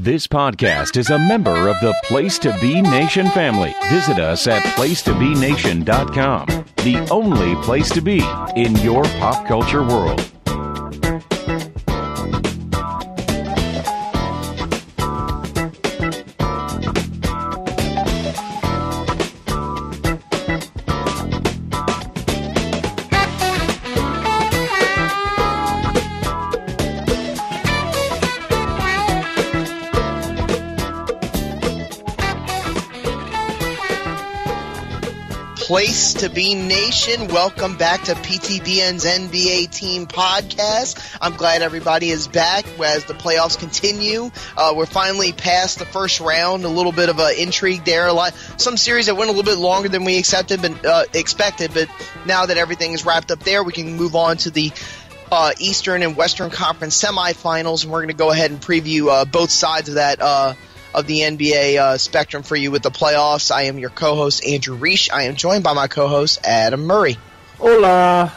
This podcast is a member of the Place to Be Nation family. Visit us at placetobenation.com, the only place to be in your pop culture world. Place to Be Nation, welcome back to PTBN's NBA Team Podcast. I'm glad everybody is back as the playoffs continue. We're finally past the first round, a little bit of intrigue there. Some series that went a little bit longer than we expected, but now that everything is wrapped up there, we can move on to the Eastern and Western Conference semifinals, and we're going to go ahead and preview both sides of that of the NBA spectrum for you with the playoffs. I am your co-host, Andrew Reich. I am joined by my co-host, Adam Murray. Hola.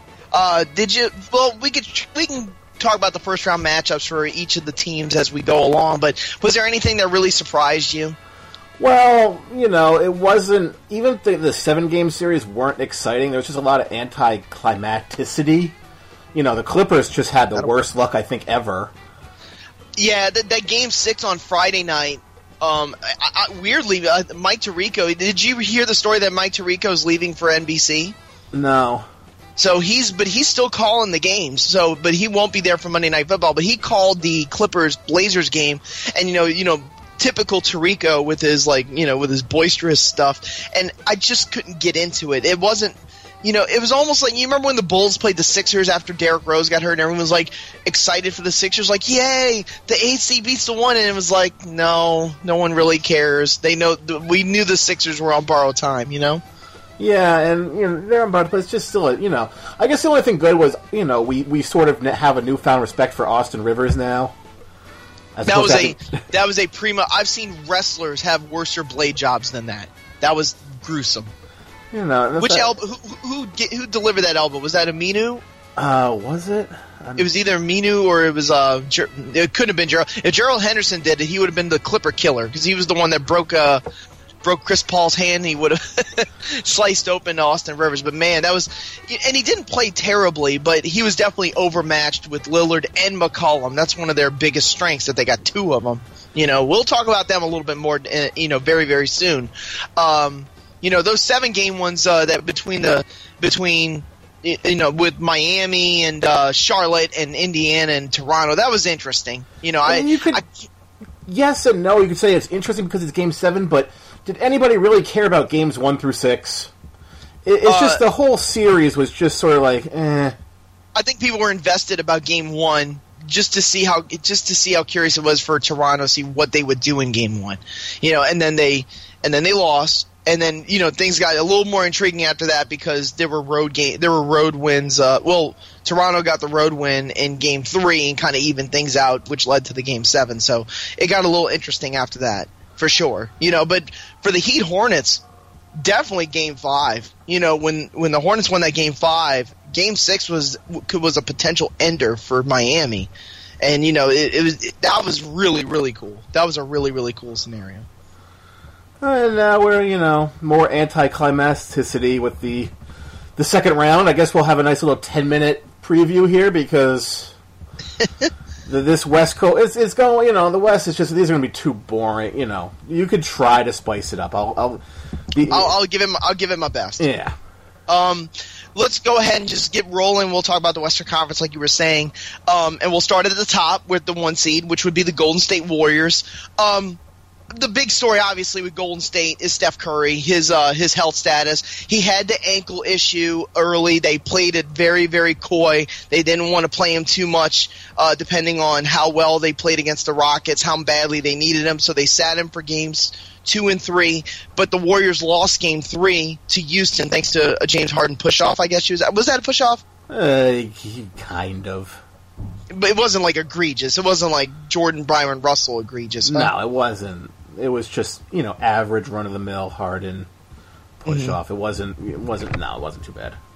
We can talk about the first round matchups for each of the teams as we go along, but was there anything that really surprised you? Well, it wasn't, even the 7-game series weren't exciting. There was just a lot of anticlimacticity. The Clippers just had the worst luck, I think, ever. Yeah, that Game 6 on Friday night, weirdly, Mike Tirico, did you hear the story that Mike Tirico is leaving for NBC? No. So he's still calling the games. But he won't be there for Monday Night Football. But he called the Clippers-Blazers game, and typical Tirico with his with his boisterous stuff, and I just couldn't get into it. It wasn't. It was almost like, you remember when the Bulls played the Sixers after Derrick Rose got hurt and everyone was excited for the Sixers, yay, the 8th seed beats the 1, and it was no one really cares. We knew the Sixers were on borrowed time, Yeah, and they're on borrowed, but it's just still, I guess the only thing good was, we sort of have a newfound respect for Austin Rivers now. That was a prima. I've seen wrestlers have worser blade jobs than that. That was gruesome. Which elbow? Who delivered that elbow? Was that Aminu? Was it? It was either Aminu or it was it couldn't have been Gerald. If Gerald Henderson did it, he would have been the Clipper killer because he was the one that broke Chris Paul's hand. He would have sliced open Austin Rivers. But man, that was, and he didn't play terribly, but he was definitely overmatched with Lillard and McCollum. That's one of their biggest strengths, that they got two of them. We'll talk about them a little bit more, very, very soon. Those 7-game ones that between with Miami and Charlotte and Indiana and Toronto, that was interesting. Yes and no. You could say it's interesting because it's Game 7, but did anybody really care about Games 1 through 6? It's just the whole series was just sort of eh. I think people were invested about Game 1 just to see how curious it was for Toronto to see what they would do in Game 1. And then they lost. And then, things got a little more intriguing after that because there were road wins. Toronto got the road win in Game 3 and kind of evened things out, which led to the Game 7. So it got a little interesting after that, for sure. But for the Heat Hornets, definitely Game 5. When the Hornets won that Game 5, Game 6 was a potential ender for Miami. And, that was really, really cool. That was a really, really cool scenario. And now we're, more anticlimacticity with the second round. I guess we'll have a nice little 10-minute preview here because this West Coast, it's going, the West is just, these are going to be too boring. You could try to spice it up. I'll give it my best. Yeah. Let's go ahead and just get rolling. We'll talk about the Western Conference like you were saying. And we'll start at the top with the 1 seed, which would be the Golden State Warriors. The big story, obviously, with Golden State is Steph Curry, his health status. He had the ankle issue early. They played it very, very coy. They didn't want to play him too much, depending on how well they played against the Rockets, how badly they needed him. So they sat him for games 2 and 3. But the Warriors lost Game 3 to Houston thanks to a James Harden push-off, I guess. Was that a push-off? Kind of. But it wasn't egregious. It wasn't like Jordan, Byron, Russell egregious. No, it wasn't. It was just, average run-of-the-mill Harden push-off. It wasn't too bad.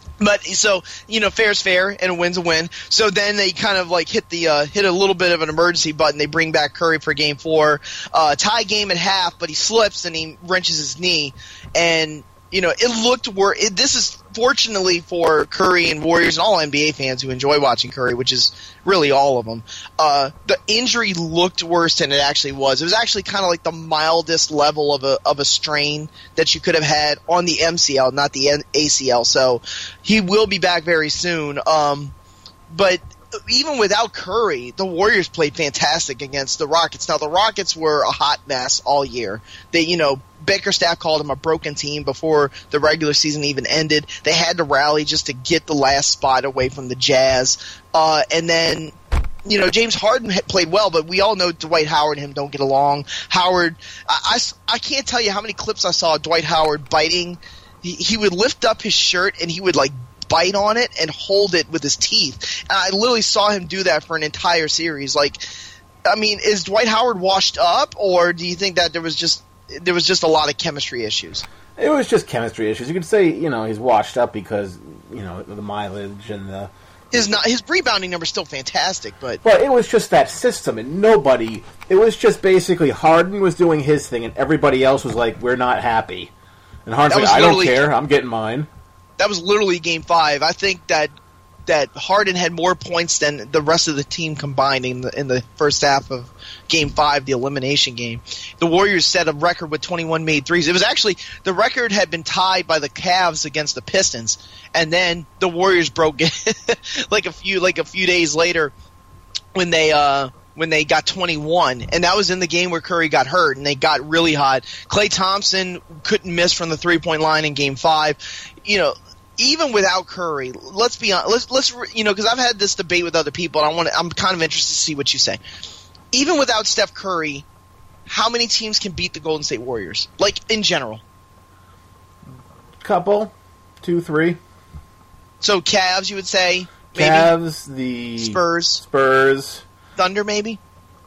But so, fair's fair and a win's a win. So then they kind of like hit a little bit of an emergency button. They bring back Curry for game 4, tie game at half, but he slips and he wrenches his knee. And, it looked worse. This is fortunately for Curry and Warriors and all NBA fans who enjoy watching Curry, which is really all of them. The injury looked worse than it actually was. It was actually kind of like the mildest level of a strain that you could have had on the MCL, not the ACL. So he will be back very soon. But even without Curry, the Warriors played fantastic against the Rockets. Now, the Rockets were a hot mess all year. They, Bickerstaff called them a broken team before the regular season even ended. They had to rally just to get the last spot away from the Jazz. And then, James Harden played well, but we all know Dwight Howard and him don't get along. Howard, I can't tell you how many clips I saw of Dwight Howard biting. He would lift up his shirt and he would bite on it and hold it with his teeth. And I literally saw him do that for an entire series. Is Dwight Howard washed up, or do you think that there was just a lot of chemistry issues? It was just chemistry issues. You could say, he's washed up because, the mileage and the... His rebounding number is still fantastic, but it was just that system, and it was just basically Harden was doing his thing, and everybody else was like, we're not happy. And Harden's like, I don't care, I'm getting mine. That was literally Game 5. I think that Harden had more points than the rest of the team combined in the first half of Game 5, the elimination game. The Warriors set a record with 21 made threes. It was actually the record had been tied by the Cavs against the Pistons, and then the Warriors broke it like a few days later when they got 21, and that was in the game where Curry got hurt and they got really hot. Klay Thompson couldn't miss from the 3-point line in Game 5. Even without Curry, let's be honest. Let's because I've had this debate with other people, and I'm kind of interested to see what you say. Even without Steph Curry, how many teams can beat the Golden State Warriors? In general, couple, 2, 3. So Cavs, you would say? Maybe? Cavs, the Spurs, Thunder, maybe.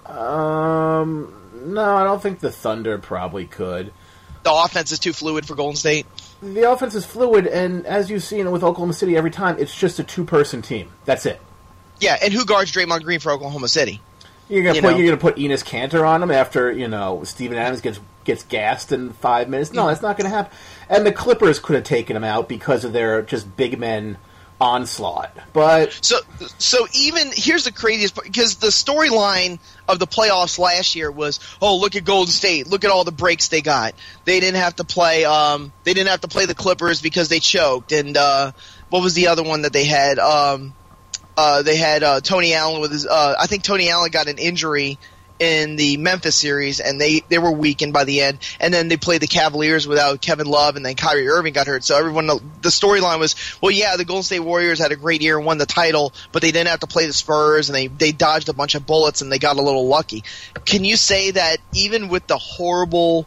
No, I don't think the Thunder probably could. The offense is too fluid for Golden State. The offense is fluid, and as you've seen with Oklahoma City every time, it's just a 2-person team. That's it. Yeah, and who guards Draymond Green for Oklahoma City? You're gonna put Enes Kanter on him after Steven Adams gets gassed in 5 minutes. No, that's not gonna happen. And the Clippers could have taken him out because of their just big men onslaught. But so even here's the craziest part, because the storyline of the playoffs last year was, oh, look at Golden State, look at all the breaks they got. They didn't have to play the Clippers because they choked. And what was the other one that they had? They had Tony Allen with his I think Tony Allen got an injury in the Memphis series, and they were weakened by the end. And then they played the Cavaliers without Kevin Love, and then Kyrie Irving got hurt. So the storyline was, well, yeah, the Golden State Warriors had a great year and won the title, but they didn't have to play the Spurs, and they dodged a bunch of bullets, and they got a little lucky. Can you say that even with the horrible,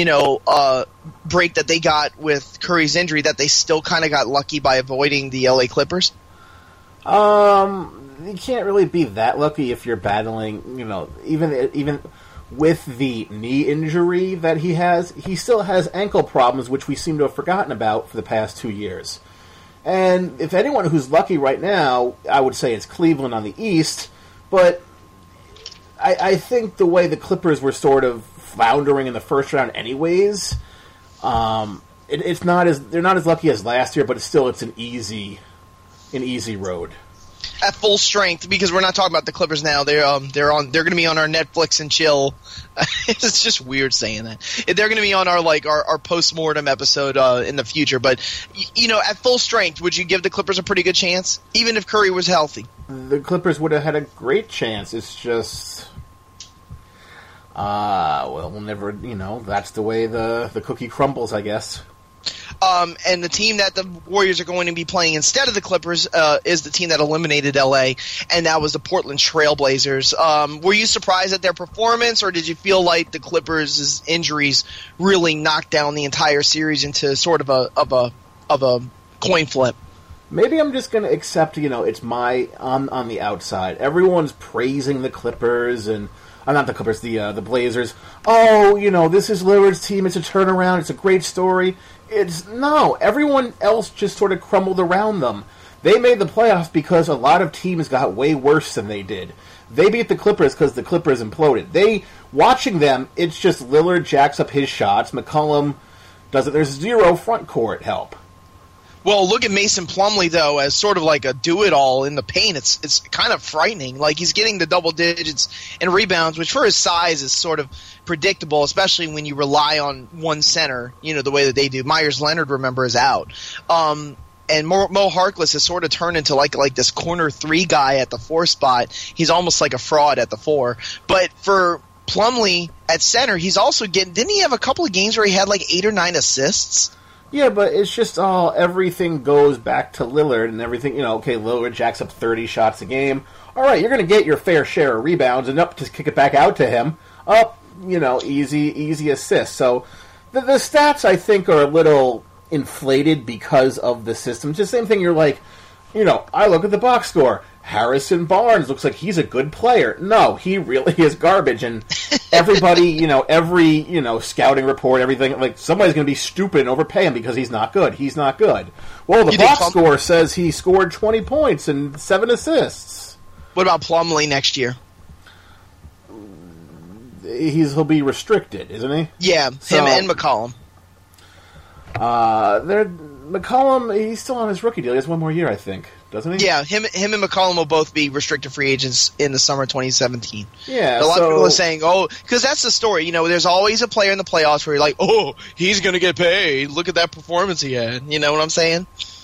break that they got with Curry's injury, that they still kind of got lucky by avoiding the LA Clippers? You can't really be that lucky if you're battling, even with the knee injury that he has, he still has ankle problems, which we seem to have forgotten about for the past 2 years. And if anyone who's lucky right now, I would say it's Cleveland on the East, but I think the way the Clippers were sort of floundering in the first round anyways, they're not as lucky as last year, but it's an easy road. At full strength, because we're not talking about the Clippers now. They're going to be on our Netflix and chill. It's just weird saying that. They're going to be on our post-mortem episode in the future. But at full strength, would you give the Clippers a pretty good chance, even if Curry was healthy? The Clippers would have had a great chance. It's just, we'll never. That's the way the cookie crumbles, I guess. And the team that the Warriors are going to be playing instead of the Clippers is the team that eliminated LA, and that was the Portland Trailblazers. Were you surprised at their performance, or did you feel like the Clippers' injuries really knocked down the entire series into sort of a coin flip? Maybe I'm just going to accept, it's my on the outside. Everyone's praising the Clippers, and not the Clippers, the Blazers. Oh, this is Lillard's team. It's a turnaround. It's a great story. No, everyone else just sort of crumbled around them. They made the playoffs because a lot of teams got way worse than they did. They beat the Clippers because the Clippers imploded. Watching them, it's just Lillard jacks up his shots. McCollum doesn't. There's zero front court help. Well, look at Mason Plumlee, though, as sort of like a do-it-all in the paint. It's kind of frightening. Like, he's getting the double digits in rebounds, which for his size is sort of predictable, especially when you rely on one center, the way that they do. Myers Leonard, remember, is out. And Mo Harkless has sort of turned into like this corner 3 guy at the 4 spot. He's almost like a fraud at the 4. But for Plumlee at center, he's also didn't he have a couple of games where he had like 8 or 9 assists? Yeah, but it's just everything goes back to Lillard and everything. Okay, Lillard jacks up 30 shots a game. All right, you're going to get your fair share of rebounds and just kick it back out to him. Easy assists. So the stats, I think, are a little inflated because of the system. It's the same thing. You're like, I look at the box score. Harrison Barnes looks like he's a good player. No, he really is garbage. And everybody, every, scouting report, everything, like, somebody's going to be stupid and overpay him because he's not good. He's not good. Well, the box score says he scored 20 points and 7 assists. What about Plumlee next year? He'll be restricted, isn't he? Yeah, him and McCollum. McCollum, he's still on his rookie deal. He has one more year, I think, doesn't he? Yeah, him and McCollum will both be restricted free agents in the summer of 2017. Yeah, a lot of people are saying, because that's the story. There's always a player in the playoffs where you're like, he's going to get paid. Look at that performance he had. You know what I'm saying?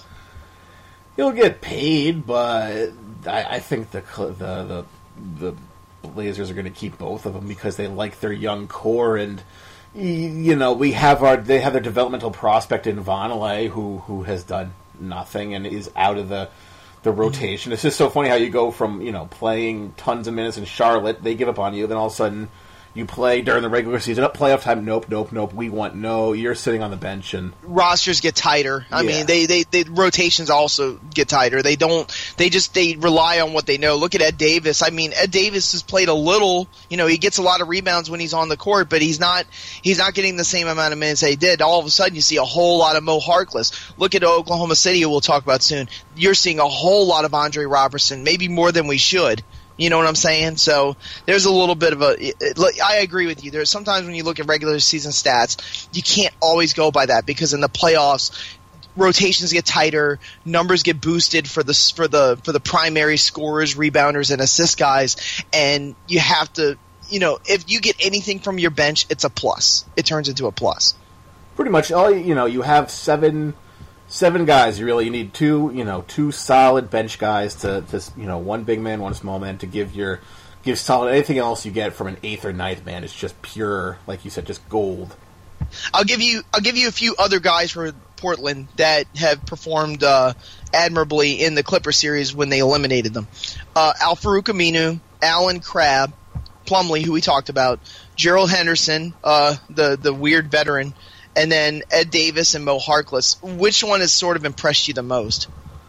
He'll get paid, but I think the Blazers are going to keep both of them because they like their young core and. They have their developmental prospect in Vonleh who has done nothing and is out of the rotation. It's just so funny how you go from playing tons of minutes in Charlotte, they give up on you, then all of a sudden you play during the regular season, playoff time, nope, you're sitting on the bench and rosters get tighter. I mean, they rotations also get tighter. They rely on what they know. Look at Ed Davis. I mean, Ed Davis has played a little, he gets a lot of rebounds when he's on the court, but he's not getting the same amount of minutes that he did. All of a sudden you see a whole lot of Mo Harkless. Look at Oklahoma City, who we'll talk about soon. You're seeing a whole lot of Andre Robertson, maybe more than we should. You know what I'm saying? So there's a little bit of I agree with you. There's sometimes when you look at regular season stats, you can't always go by that because in the playoffs, rotations get tighter, numbers get boosted for the primary scorers, rebounders, and assist guys, and you have to, if you get anything from your bench, it's a plus. It turns into a plus. Pretty much you have seven guys. You need two solid bench guys to one big man, one small man to give solid. Anything else you get from an 8th or 9th man is just pure, like you said, just gold. I'll give you a few other guys for Portland that have performed admirably in the Clipper series when they eliminated them. Al-Farouq Aminu, Allen Crabbe, Plumlee, who we talked about, Gerald Henderson, the weird veteran, and then Ed Davis and Mo Harkless. Which one has sort of impressed you the most?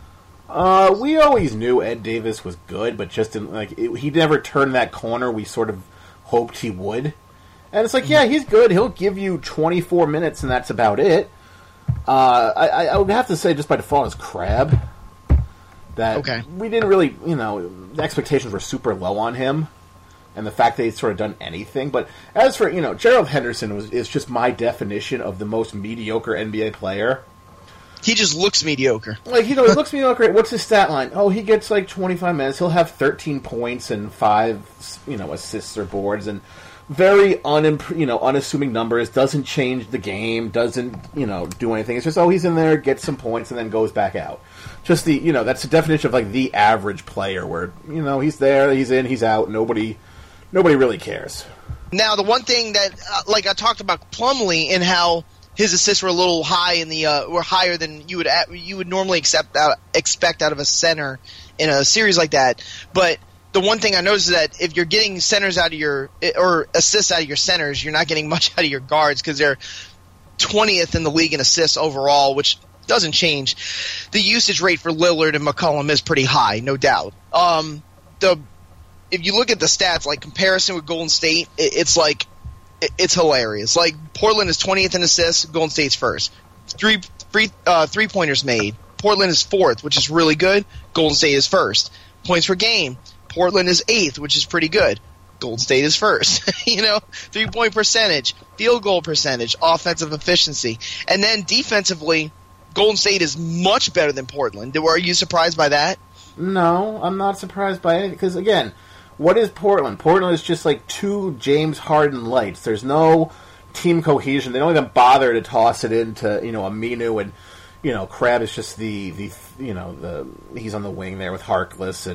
We always knew Ed Davis was good, but just he never turned that corner we sort of hoped he would. And it's like, yeah, he's good. He'll give you 24 minutes, and that's about it. I would have to say, just by default, is Crabbe. We didn't really, the expectations were super low on him. And the fact that he's sort of done anything. But as for, Gerald Henderson is just my definition of the most mediocre NBA player. He just looks mediocre. He looks mediocre. What's his stat line? He gets 25 minutes. He'll have 13 points and 5, assists or boards. And very unassuming numbers. Doesn't change the game. Doesn't, do anything. It's just, he's in there, gets some points, and then goes back out. Just that's the definition of, the average player where, he's there, he's in, he's out, Nobody really cares. Now, the one thing that, I talked about Plumlee and how his assists were a little high were higher than you would normally expect out of a center in a series like that. But the one thing I noticed is that if you're getting centers out of or assists out of your centers, you're not getting much out of your guards because they're 20th in the league in assists overall, which doesn't change. The usage rate for Lillard and McCollum is pretty high, no doubt. if you look at the stats, like comparison with Golden State, it's like it's hilarious. Like Portland is 20th in assists, Golden State's first. Three-pointers made, Portland is fourth, which is really good. Golden State is first. Points per game, Portland is eighth, which is pretty good. Golden State is first. 3-point percentage, field goal percentage, offensive efficiency. And then defensively, Golden State is much better than Portland. Are you surprised by that? No, I'm not surprised by it, because, again, what is Portland? Portland is just like two James Harden lights. There's no team cohesion. They don't even bother to toss it into, Aminu, and, Crabbe is just the he's on the wing there with Harkless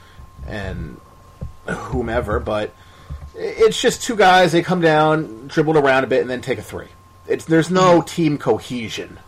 and whomever, but it's just two guys. They come down, dribble around a bit, and then take a three. There's no team cohesion.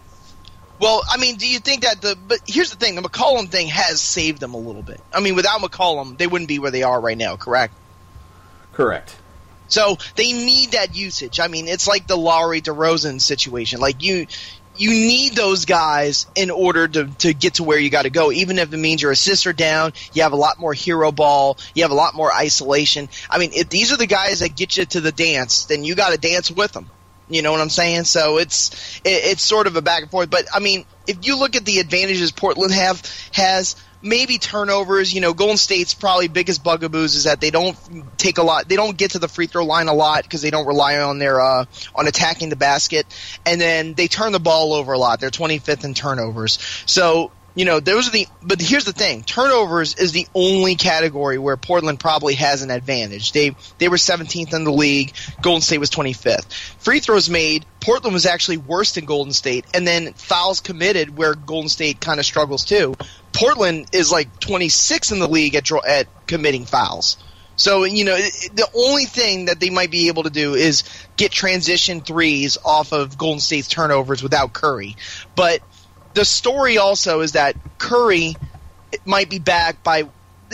Well, I mean, do you think that but here's the thing, the McCollum thing has saved them a little bit. I mean, without McCollum, they wouldn't be where they are right now, correct? Correct. So they need that usage. I mean, it's like the Lowry-DeRozan situation. Like, you need those guys in order to get to where you got to go, even if it means your assists are down, you have a lot more hero ball, you have a lot more isolation. I mean, if these are the guys that get you to the dance, then you got to dance with them. You know what I'm saying? So it's sort of a back and forth. But, I mean, if you look at the advantages Portland has maybe turnovers. Golden State's probably biggest bugaboos is that they don't take a lot. They don't get to the free throw line a lot because they don't rely on their on attacking the basket, and then they turn the ball over a lot. They're 25th in turnovers. So those are but here's the thing: turnovers is the only category where Portland probably has an advantage. They were 17th in the league. Golden State was 25th. Free throws made, Portland was actually worse than Golden State, and then fouls committed, where Golden State kind of struggles too. Portland is like 26th in the league at committing fouls. So, the only thing that they might be able to do is get transition threes off of Golden State's turnovers without Curry. But the story also is that Curry might be back by,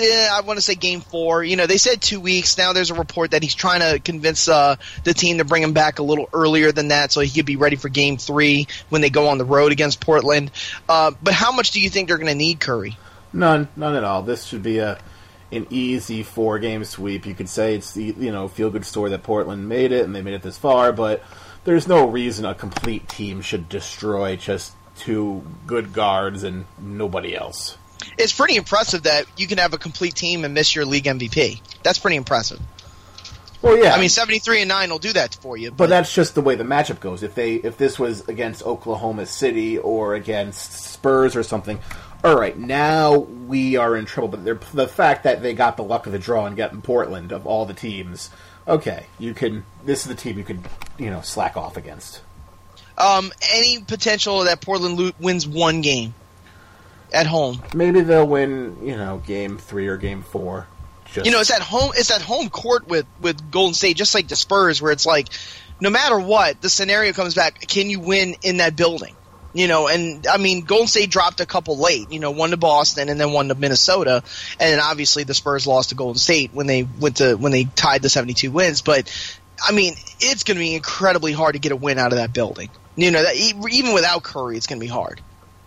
I want to say game 4. They said 2 weeks. Now there's a report that he's trying to convince the team to bring him back a little earlier than that so he could be ready for game 3 when they go on the road against Portland. But how much do you think they're going to need Curry? None at all. This should be an easy 4-game sweep. You could say it's the feel-good story that Portland made it and they made it this far, but there's no reason a complete team should destroy just 2 good guards and nobody else. It's pretty impressive that you can have a complete team and miss your league MVP. That's pretty impressive. Well, yeah. I mean, 73-9 will do that for you. But that's just the way the matchup goes. If this was against Oklahoma City or against Spurs or something, all right, now we are in trouble. But the fact that they got the luck of the draw and got in Portland of all the teams, okay, this is the team you could slack off against. Any potential that Portland wins 1 game at home? Maybe they'll win, game 3 or game 4. It's at home. It's at home court with Golden State, just like the Spurs, where it's like, no matter what, the scenario comes back. Can you win in that building? And I mean, Golden State dropped a couple late. One to Boston and then one to Minnesota, and then obviously the Spurs lost to Golden State when they tied the 72 wins. But I mean, it's going to be incredibly hard to get a win out of that building. Even without Curry, it's going to be hard.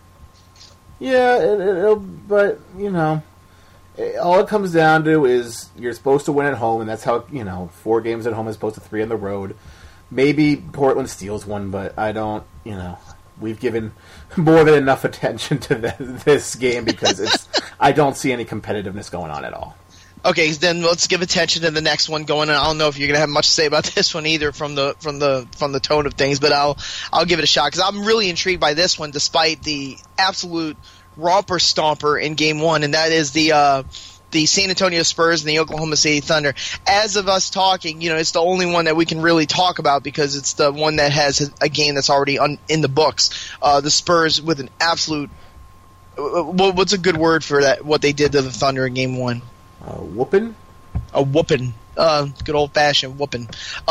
Yeah, but all it comes down to is you're supposed to win at home, and that's how 4 games at home as opposed to 3 on the road. Maybe Portland steals one, but I don't. We've given more than enough attention to this game because I don't see any competitiveness going on at all. Okay, then let's give attention to the next one going on. I don't know if you're going to have much to say about this one either from the tone of things, but I'll give it a shot because I'm really intrigued by this one despite the absolute romper stomper in game 1, and that is the San Antonio Spurs and the Oklahoma City Thunder. As of us talking, it's the only one that we can really talk about because it's the one that has a game that's already in the books. The Spurs with an absolute what's a good word for that? What they did to the Thunder in game 1? Whooping? A whooping. Good old-fashioned whooping.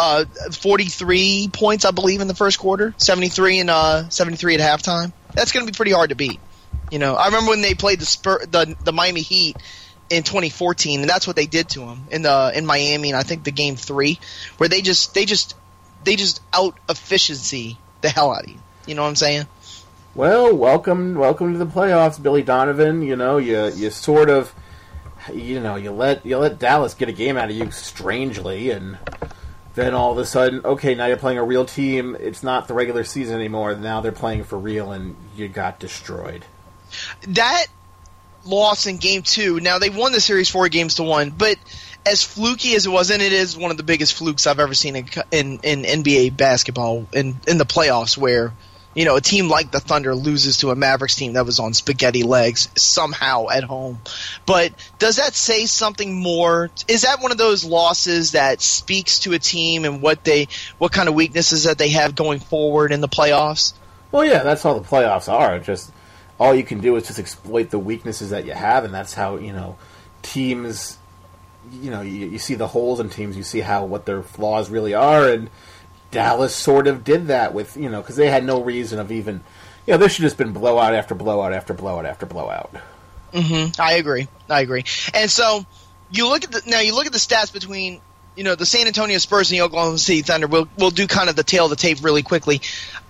43 points, I believe, in the first quarter. 73 and 73 at halftime. That's going to be pretty hard to beat. I remember when they played the Miami Heat in 2014, and that's what they did to them in Miami, and I think the game 3, where they just out efficiency the hell out of you. You know what I'm saying? Well, welcome to the playoffs, Billy Donovan. You sort of you let Dallas get a game out of you strangely, and then all of a sudden, okay, now you're playing a real team. It's not the regular season anymore. Now they're playing for real, and you got destroyed. That loss in Game 2, now they won the series 4-1, but as fluky as it was, and it is one of the biggest flukes I've ever seen in NBA basketball in the playoffs, where a team like the Thunder loses to a Mavericks team that was on spaghetti legs somehow at home. But does that say something more? Is that one of those losses that speaks to a team and what kind of weaknesses that they have going forward in the playoffs? Well, yeah, that's all the playoffs are. Just all you can do is just exploit the weaknesses that you have, and that's how teams. You see the holes in teams. You see what their flaws really are, and Dallas sort of did that with, because they had no reason of even, this should have just been blowout after blowout after blowout after blowout. Mm-hmm. I agree. And so you look at the stats between, the San Antonio Spurs and the Oklahoma City Thunder. We'll do kind of the tail of the tape really quickly.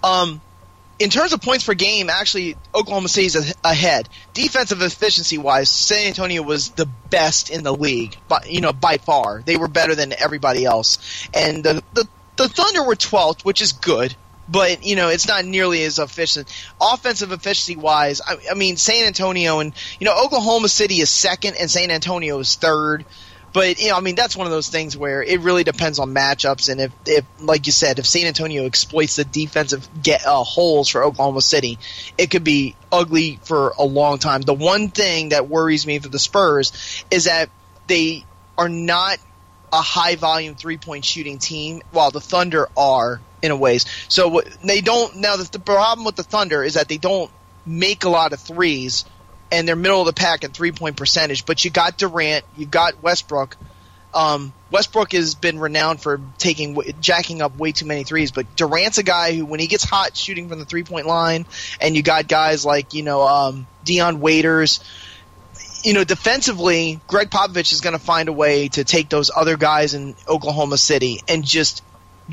In terms of points per game, actually, Oklahoma City's ahead. Defensive efficiency-wise, San Antonio was the best in the league, by far. They were better than everybody else. And the Thunder were 12th, which is good, but, it's not nearly as efficient. Offensive efficiency-wise, I mean, San Antonio and, Oklahoma City is second and San Antonio is third. But, that's one of those things where it really depends on matchups. And if like you said, if San Antonio exploits the defensive holes for Oklahoma City, it could be ugly for a long time. The one thing that worries me for the Spurs is that they are not a high-volume three-point shooting team, while the Thunder are in a ways. So they don't. Now, the problem with the Thunder is that they don't make a lot of threes, and they're middle of the pack in three-point percentage. But you got Durant, you got Westbrook. Westbrook has been renowned for jacking up way too many threes, but Durant's a guy who, when he gets hot shooting from the three-point line, and you got guys like Dion Waiters. Defensively, Greg Popovich is going to find a way to take those other guys in Oklahoma City and just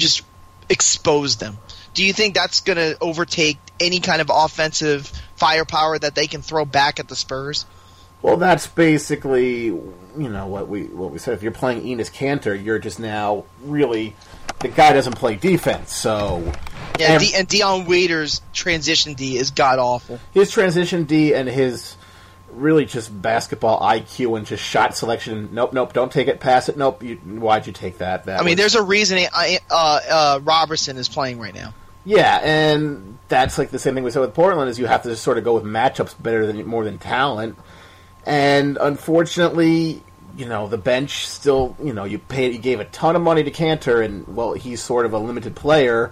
expose them. Do you think that's going to overtake any kind of offensive firepower that they can throw back at the Spurs? Well, that's basically, what we said. If you're playing Enes Kanter, you're just now really the guy doesn't play defense. So yeah, and Dion Waiters' transition D is god awful. His transition D and his really just basketball IQ and just shot selection. Nope, don't take it, pass it. Nope, why'd you take that? There's a reason Robertson is playing right now. Yeah, and that's like the same thing we said with Portland, is you have to just sort of go with matchups more than talent. And unfortunately, the bench still, you gave a ton of money to Kanter, and, well, he's sort of a limited player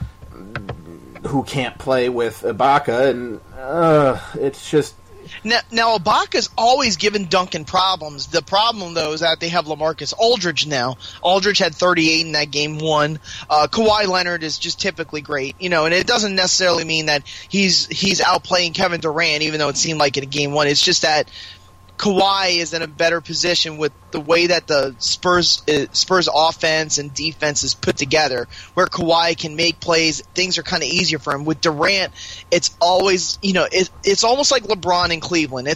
who can't play with Ibaka, and it's just... Now Ibaka's always given Duncan problems. The problem, though, is that they have LaMarcus Aldridge now. Aldridge had 38 in that Game 1. Kawhi Leonard is just typically great, and it doesn't necessarily mean that he's outplaying Kevin Durant, even though it seemed like it in Game 1. It's just that Kawhi is in a better position with the way that the Spurs offense and defense is put together, where Kawhi can make plays. Things are kind of easier for him. With Durant, it's always, it's almost like LeBron in Cleveland.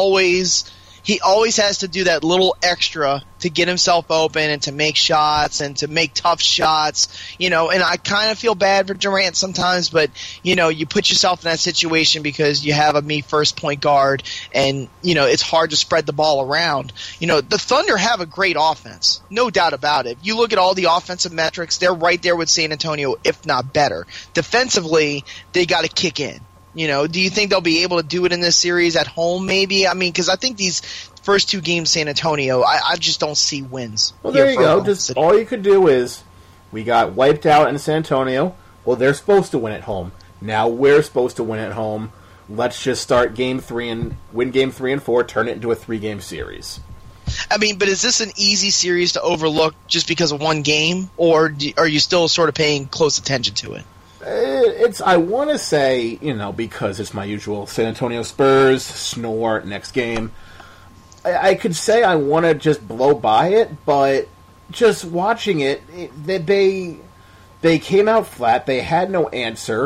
He always has to do that little extra to get himself open and to make shots and to make tough shots, and I kind of feel bad for Durant sometimes, but, you put yourself in that situation because you have a me-first point guard and, it's hard to spread the ball around. The Thunder have a great offense, no doubt about it. You look at all the offensive metrics, they're right there with San Antonio, if not better. Defensively, they got to kick in. Do you think they'll be able to do it in this series at home maybe? Because I think these first two games, San Antonio, I just don't see wins. Well, there you go. Just all you could do is, we got wiped out in San Antonio. Well, they're supposed to win at home. Now we're supposed to win at home. Let's just start Game 3 and win Game 3 and 4, turn it into a 3-game series. But is this an easy series to overlook just because of one game, or are you still sort of paying close attention to it? I want to say, because it's my usual San Antonio Spurs, snore, next game. I could say I want to just blow by it, but just watching it, they came out flat. They had no answer.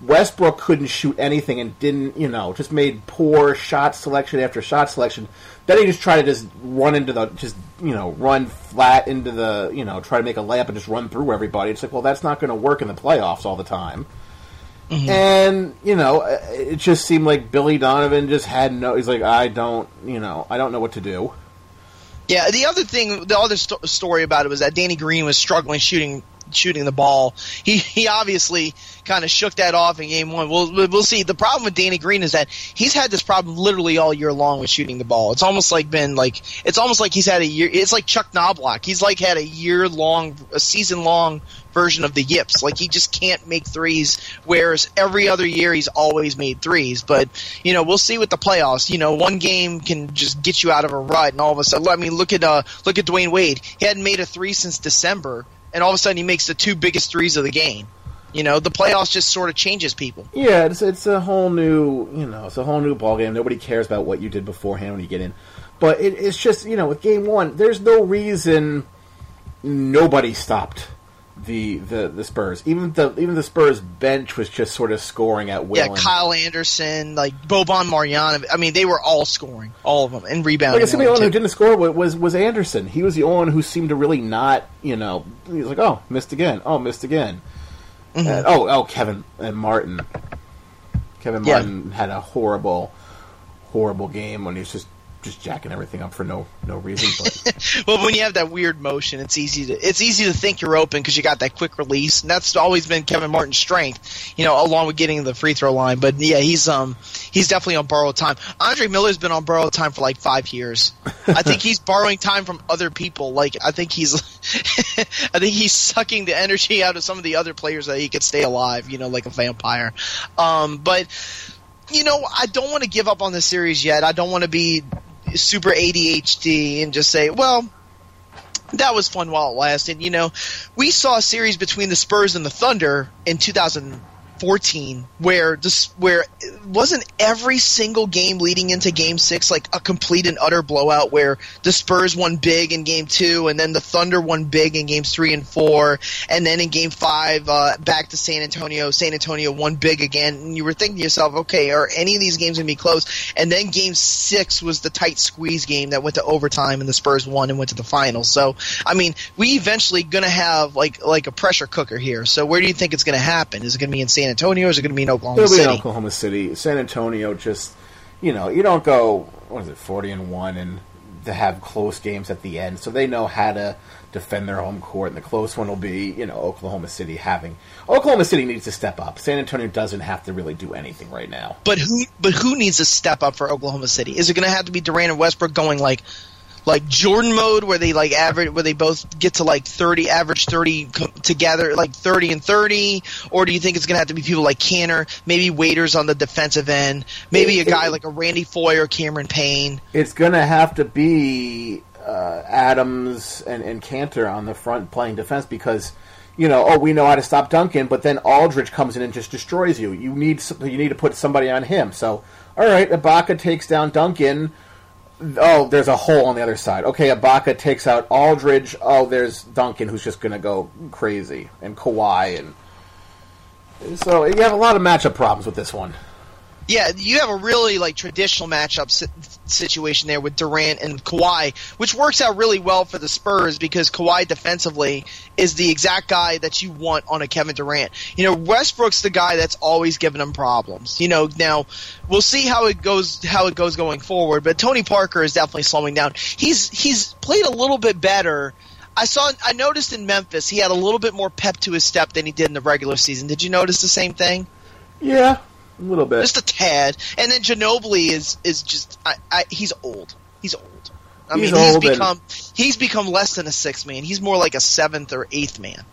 Westbrook couldn't shoot anything and didn't, just made poor shot selection after shot selection. Then he just tried to just run into run flat into the, try to make a layup and just run through everybody. It's like, well, that's not going to work in the playoffs all the time. Mm-hmm. And, it just seemed like Billy Donovan just he's like, I don't know what to do. Yeah, the other story about it was that Danny Green was struggling shooting the ball. He obviously kind of shook that off in game one. We'll see. The problem with Danny Green is that he's had this problem literally all year long with shooting the ball. It's almost like he's had a year. It's like Chuck Knobloch. He's like had a season long version of the yips. Like he just can't make threes, whereas every other year he's always made threes. But we'll see with the playoffs. One game can just get you out of a rut, and all of a sudden, look at Dwayne Wade. He hadn't made a three since December. And all of a sudden, he makes the two biggest threes of the game. The playoffs just sort of changes people. Yeah, it's a whole new, it's a whole new ball game. Nobody cares about what you did beforehand when you get in. But it's just, with game one, there's no reason nobody stopped the Spurs. Even the Spurs bench was just sort of scoring at will. Yeah, Kyle Anderson, Boban Marjanovic. They were all scoring, all of them, and rebounding. The only one who didn't score was Anderson. He was the only one who seemed to really not, he was like, oh, missed again. Oh, missed again. Mm-hmm. Kevin and Martin. Martin had a horrible game when he was just jacking everything up for no reason. But. Well, when you have that weird motion, it's easy to think you're open because you got that quick release, and that's always been Kevin Martin's strength, along with getting to the free throw line. But yeah, he's definitely on borrowed time. Andre Miller's been on borrowed time for 5 years. I think he's borrowing time from other people. I think he's sucking the energy out of some of the other players that he could stay alive, like a vampire. But I don't want to give up on the series yet. I don't want to be super ADHD and just say, well, that was fun while it lasted. We saw a series between the Spurs and the Thunder in 2014 where wasn't every single game leading into Game 6 like a complete and utter blowout where the Spurs won big in Game 2 and then the Thunder won big in Games 3 and 4 and then in Game 5 back to San Antonio. San Antonio won big again, and you were thinking to yourself, okay, are any of these games going to be close? And then Game 6 was the tight squeeze game that went to overtime and the Spurs won and went to the finals. So, we eventually going to have like a pressure cooker here. So where do you think it's going to happen? Is it going to be in San Antonio or is it going to be in Oklahoma City? It'll be in Oklahoma City. San Antonio just, you don't go, 40-1 and to have close games at the end. So they know how to defend their home court, and the close one will be, Oklahoma City needs to step up. San Antonio doesn't have to really do anything right now. But who needs to step up for Oklahoma City? Is it going to have to be Durant and Westbrook going like Jordan mode where they where they both get to 30, average 30 together, 30 and 30, or do you think it's going to have to be people like Kanter, maybe waiters on the defensive end, maybe a guy like a Randy Foye or Cameron Payne? It's going to have to be Adams and Kanter on the front playing defense because we know how to stop Duncan, but then Aldridge comes in and just destroys you. You need to put somebody on him. So all right, Ibaka takes down Duncan. Oh, there's a hole on the other side. Okay, Ibaka takes out Aldridge. Oh, there's Duncan who's just going to go crazy. And Kawhi. And so you have a lot of matchup problems with this one. Yeah, you have a really traditional matchup situation there with Durant and Kawhi, which works out really well for the Spurs because Kawhi defensively is the exact guy that you want on a Kevin Durant. Westbrook's the guy that's always giving them problems. Now we'll see how it goes going forward, but Tony Parker is definitely slowing down. He's played a little bit better. I noticed in Memphis he had a little bit more pep to his step than he did in the regular season. Did you notice the same thing? Yeah. A little bit. Just a tad. And then Ginobili is just he's old. He's old. He's become less than a sixth man. He's more like a seventh or eighth man,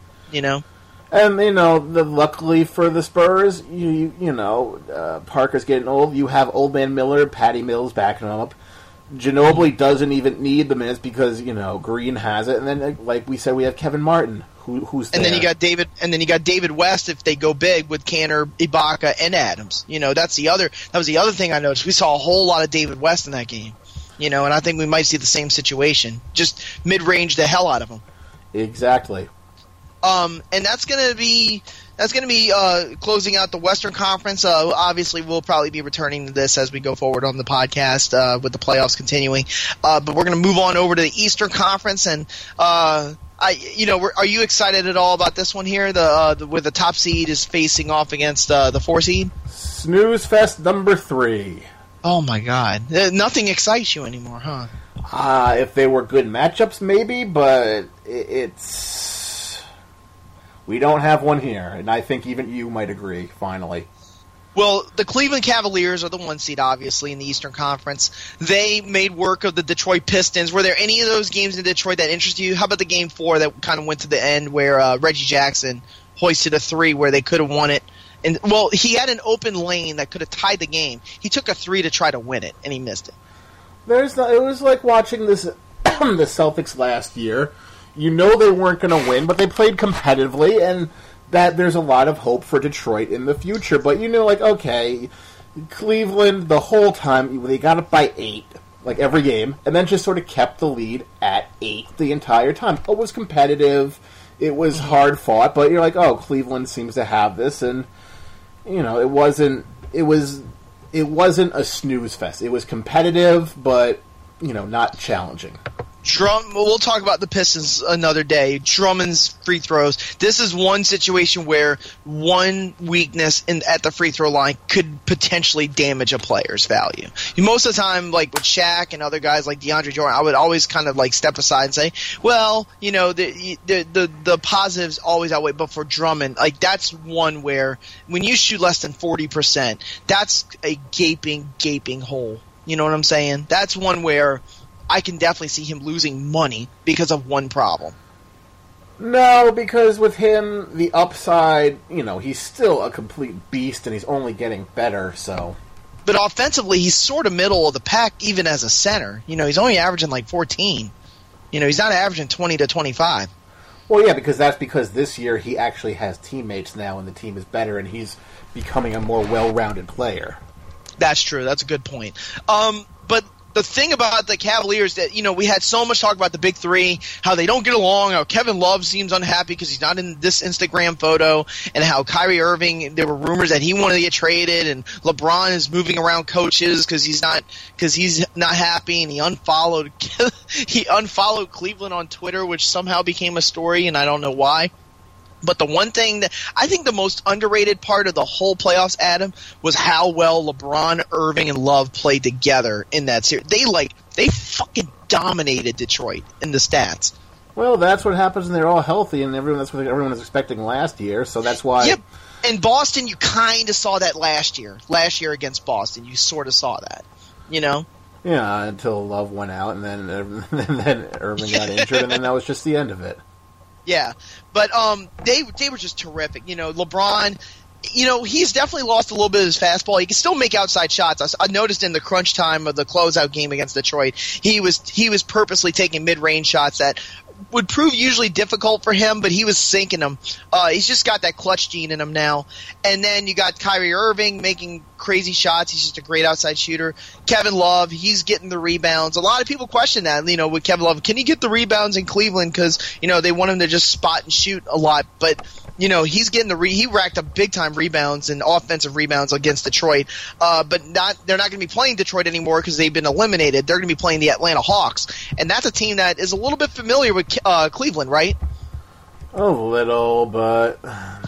And luckily for the Spurs, Parker's getting old. You have Old Man Miller, Patty Mills backing him up. Ginobili doesn't even need the minutes because Green has it, and then like we said, we have Kevin Martin who's there. And then you got David West if they go big with Kanter, Ibaka, and Adams. That was the other thing I noticed. We saw a whole lot of David West in that game. And I think we might see the same situation, just mid-range the hell out of him. Exactly. And that's going to be That's going to be closing out the Western Conference. Obviously, we'll probably be returning to this as we go forward on the podcast with the playoffs continuing. But we're going to move on over to the Eastern Conference, and are you excited at all about this one here? Where the top seed is facing off against the 4 seed. Snooze Fest number 3. Oh my God! Nothing excites you anymore, huh? If they were good matchups, maybe, but it's. We don't have one here, and I think even you might agree, finally. Well, the Cleveland Cavaliers are the 1 seed, obviously, in the Eastern Conference. They made work of the Detroit Pistons. Were there any of those games in Detroit that interested you? How about the Game 4 that kind of went to the end where Reggie Jackson hoisted a 3 where they could have won it? And well, he had an open lane that could have tied the game. He took a 3 to try to win it, and he missed it. It was like watching this the Celtics last year. You know they weren't going to win, but they played competitively, and that there's a lot of hope for Detroit in the future. But okay, Cleveland, the whole time, they got up by 8, like every game, and then just sort of kept the lead at 8 the entire time. It was competitive, it was hard fought, but you're like, oh, Cleveland seems to have this, and, it wasn't a snooze fest. It was competitive, but, not challenging. We'll talk about the Pistons another day. Drummond's free throws. This is one situation where one weakness at the free throw line could potentially damage a player's value. Most of the time, like with Shaq and other guys like DeAndre Jordan, I would always kind of like step aside and say, well, the positives always outweigh. But for Drummond, like that's one where when you shoot less than 40%, that's a gaping hole. You know what I'm saying? That's one where I can definitely see him losing money because of one problem. No, because with him, the upside, he's still a complete beast and he's only getting better, so. But offensively, he's sort of middle of the pack even as a center. He's only averaging like 14. He's not averaging 20 to 25. Well, yeah, because this year he actually has teammates now and the team is better and he's becoming a more well-rounded player. That's true. That's a good point. But the thing about the Cavaliers that, we had so much talk about the big three, how they don't get along, how Kevin Love seems unhappy because he's not in this Instagram photo, and how Kyrie Irving, there were rumors that he wanted to get traded, and LeBron is moving around coaches because he's not happy, and he unfollowed Cleveland on Twitter, which somehow became a story, and I don't know why. But the one thing that I think the most underrated part of the whole playoffs, Adam, was how well LeBron, Irving, and Love played together in that series. They fucking dominated Detroit in the stats. Well, that's what happens when they're all healthy, and that's what everyone was expecting last year. So that's why. Yep. And Boston, you kind of saw that last year. Last year against Boston, you sort of saw that. Yeah, until Love went out, and then Irving got injured, and then that was just the end of it. Yeah, but they were just terrific. LeBron, he's definitely lost a little bit of his fastball. He can still make outside shots. I noticed in the crunch time of the closeout game against Detroit, he was purposely taking mid-range shots that would prove usually difficult for him, but he was sinking them. He's just got that clutch gene in him now. And then you got Kyrie Irving making crazy shots. He's just a great outside shooter. Kevin Love, he's getting the rebounds. A lot of people question that, with Kevin Love. Can he get the rebounds in Cleveland? Because, they want him to just spot and shoot a lot. But, he's getting he racked up big-time rebounds and offensive rebounds against Detroit. But they're not going to be playing Detroit anymore because they've been eliminated. They're going to be playing the Atlanta Hawks. And that's a team that is a little bit familiar with Cleveland, right? A little, but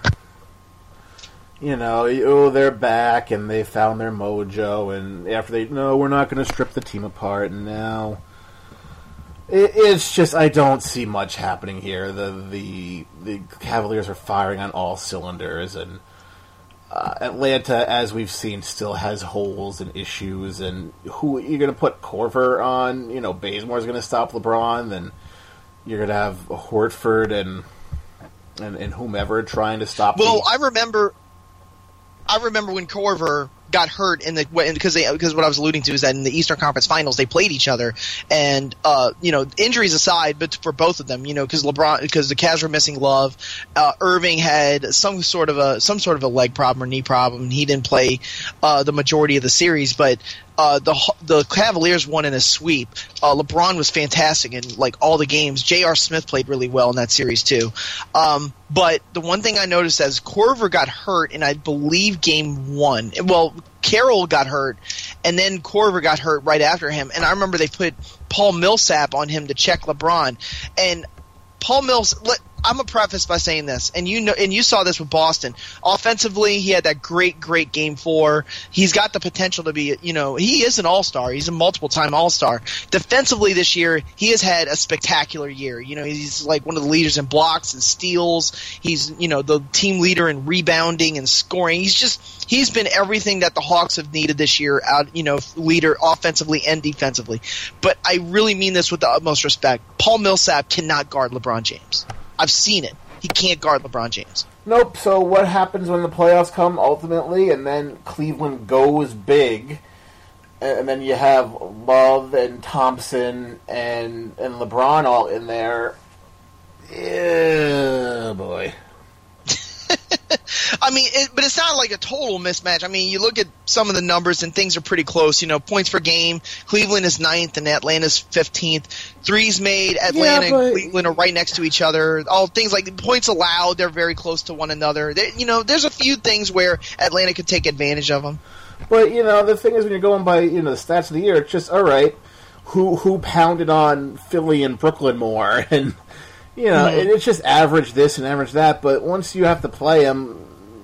they're back and they found their mojo, and after we're not going to strip the team apart, and now it's just I don't see much happening here. The Cavaliers are firing on all cylinders, and Atlanta, as we've seen, still has holes and issues. And who you're going to put Korver on? Bazemore's going to stop LeBron, then you're going to have Horford and whomever trying to stop. Well, I remember when Korver got hurt because what I was alluding to is that in the Eastern Conference Finals they played each other, and injuries aside, but for both of them, because the Cavs were missing Love, Irving had some sort of a leg problem or knee problem, and he didn't play the majority of the series, but the Cavaliers won in a sweep. LeBron was fantastic in all the games. J.R. Smith played really well in that series too. But the one thing I noticed as Korver got hurt in I believe game 1. Well, Carroll got hurt, and then Korver got hurt right after him. And I remember they put Paul Millsap on him to check LeBron. And Paul Millsap. I'm gonna preface by saying this, and you saw this with Boston. Offensively, he had that great game 4. He's got the potential to be, he is an all-star. He's a multiple-time all-star. Defensively this year, he has had a spectacular year. He's like one of the leaders in blocks and steals. He's, the team leader in rebounding and scoring. He's been everything that the Hawks have needed this year, leader offensively and defensively. But I really mean this with the utmost respect. Paul Millsap cannot guard LeBron James. I've seen it. He can't guard LeBron James. Nope. So what happens when the playoffs come ultimately, and then Cleveland goes big, and then you have Love and Thompson and LeBron all in there? Yeah, boy. I mean, but it's not like a total mismatch. I mean, you look at some of the numbers and things are pretty close. Points per game, Cleveland is 9th and Atlanta's 15th. Threes made, Atlanta and Cleveland are right next to each other. All things like points allowed, they're very close to one another. There's a few things where Atlanta could take advantage of them. But, the thing is when you're going by, the stats of the year, it's just, all right, who pounded on Philly and Brooklyn more? And, it's just average this and average that. But once you have to play them,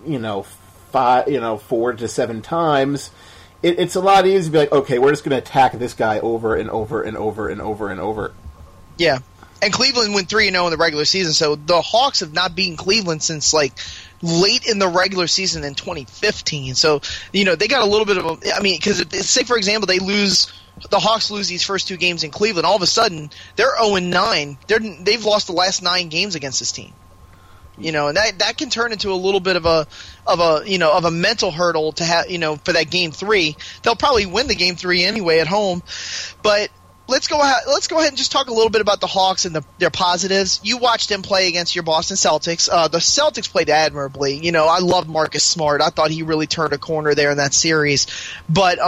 4 to 7 times, it's a lot easier to be like, okay, we're just going to attack this guy over and over and over and over and over. Yeah. And Cleveland went 3-0 in the regular season, so the Hawks have not beaten Cleveland since, late in the regular season in 2015. So, they got a little bit of because say, for example, the Hawks lose these first 2 games in Cleveland, all of a sudden, they're 0-9. They've lost the last 9 games against this team. And that can turn into a little bit of a mental hurdle to have, for that game 3. They'll probably win the game 3 anyway at home, but let's go ahead and just talk a little bit about the Hawks and their positives. You watched them play against your Boston Celtics. The Celtics played admirably. I love Marcus Smart. I thought he really turned a corner there in that series, but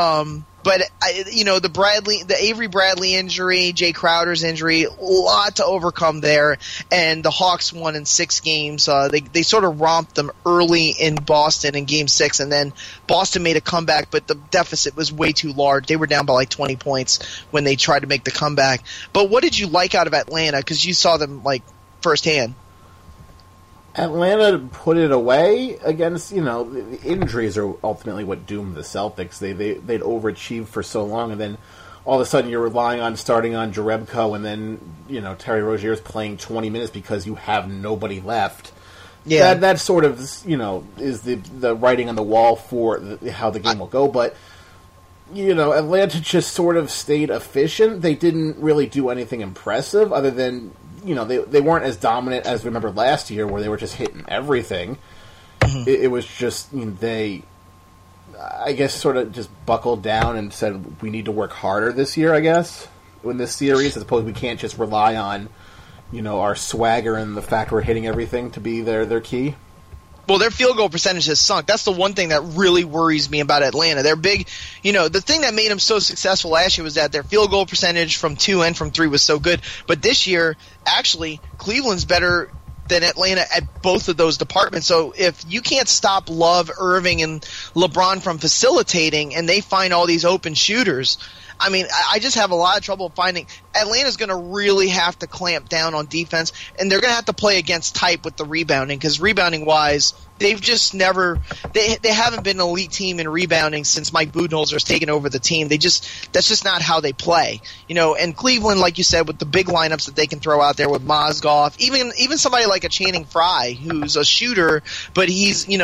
the Avery Bradley injury, Jay Crowder's injury, a lot to overcome there, and the Hawks won in 6 games. They sort of romped them early in Boston in Game 6, and then Boston made a comeback, but the deficit was way too large. They were down by 20 points when they tried to make the comeback. But what did you like out of Atlanta? Because you saw them firsthand. Atlanta put it away against, the injuries are ultimately what doomed the Celtics. They'd overachieved for so long, and then all of a sudden you're relying on starting on Jerebko, and then, Terry Rozier's playing 20 minutes because you have nobody left. Yeah. That sort of, is the writing on the wall for how the game will go, but, Atlanta just sort of stayed efficient. They didn't really do anything impressive other than... they weren't as dominant as we remember last year where they were just hitting everything. Mm-hmm. It was just, they, I guess, sort of just buckled down and said, we need to work harder this year, I guess, in this series, as opposed to we can't just rely on, our swagger and the fact we're hitting everything to be their key. Well, their field goal percentage has sunk. That's the one thing that really worries me about Atlanta. They're big. The thing that made them so successful last year was that their field goal percentage from 2 and from 3 was so good. But this year, actually, Cleveland's better than Atlanta at both of those departments. So if you can't stop Love, Irving, and LeBron from facilitating, and they find all these open shooters, I just have a lot of trouble finding. Atlanta's going to really have to clamp down on defense, and they're going to have to play against type with the rebounding, because rebounding-wise, they've just never – they haven't been an elite team in rebounding since Mike Budenholzer's taken over the team. That's just not how they play. And Cleveland, like you said, with the big lineups that they can throw out there with Mozgov, even somebody like a Channing Frye, who's a shooter, but he's a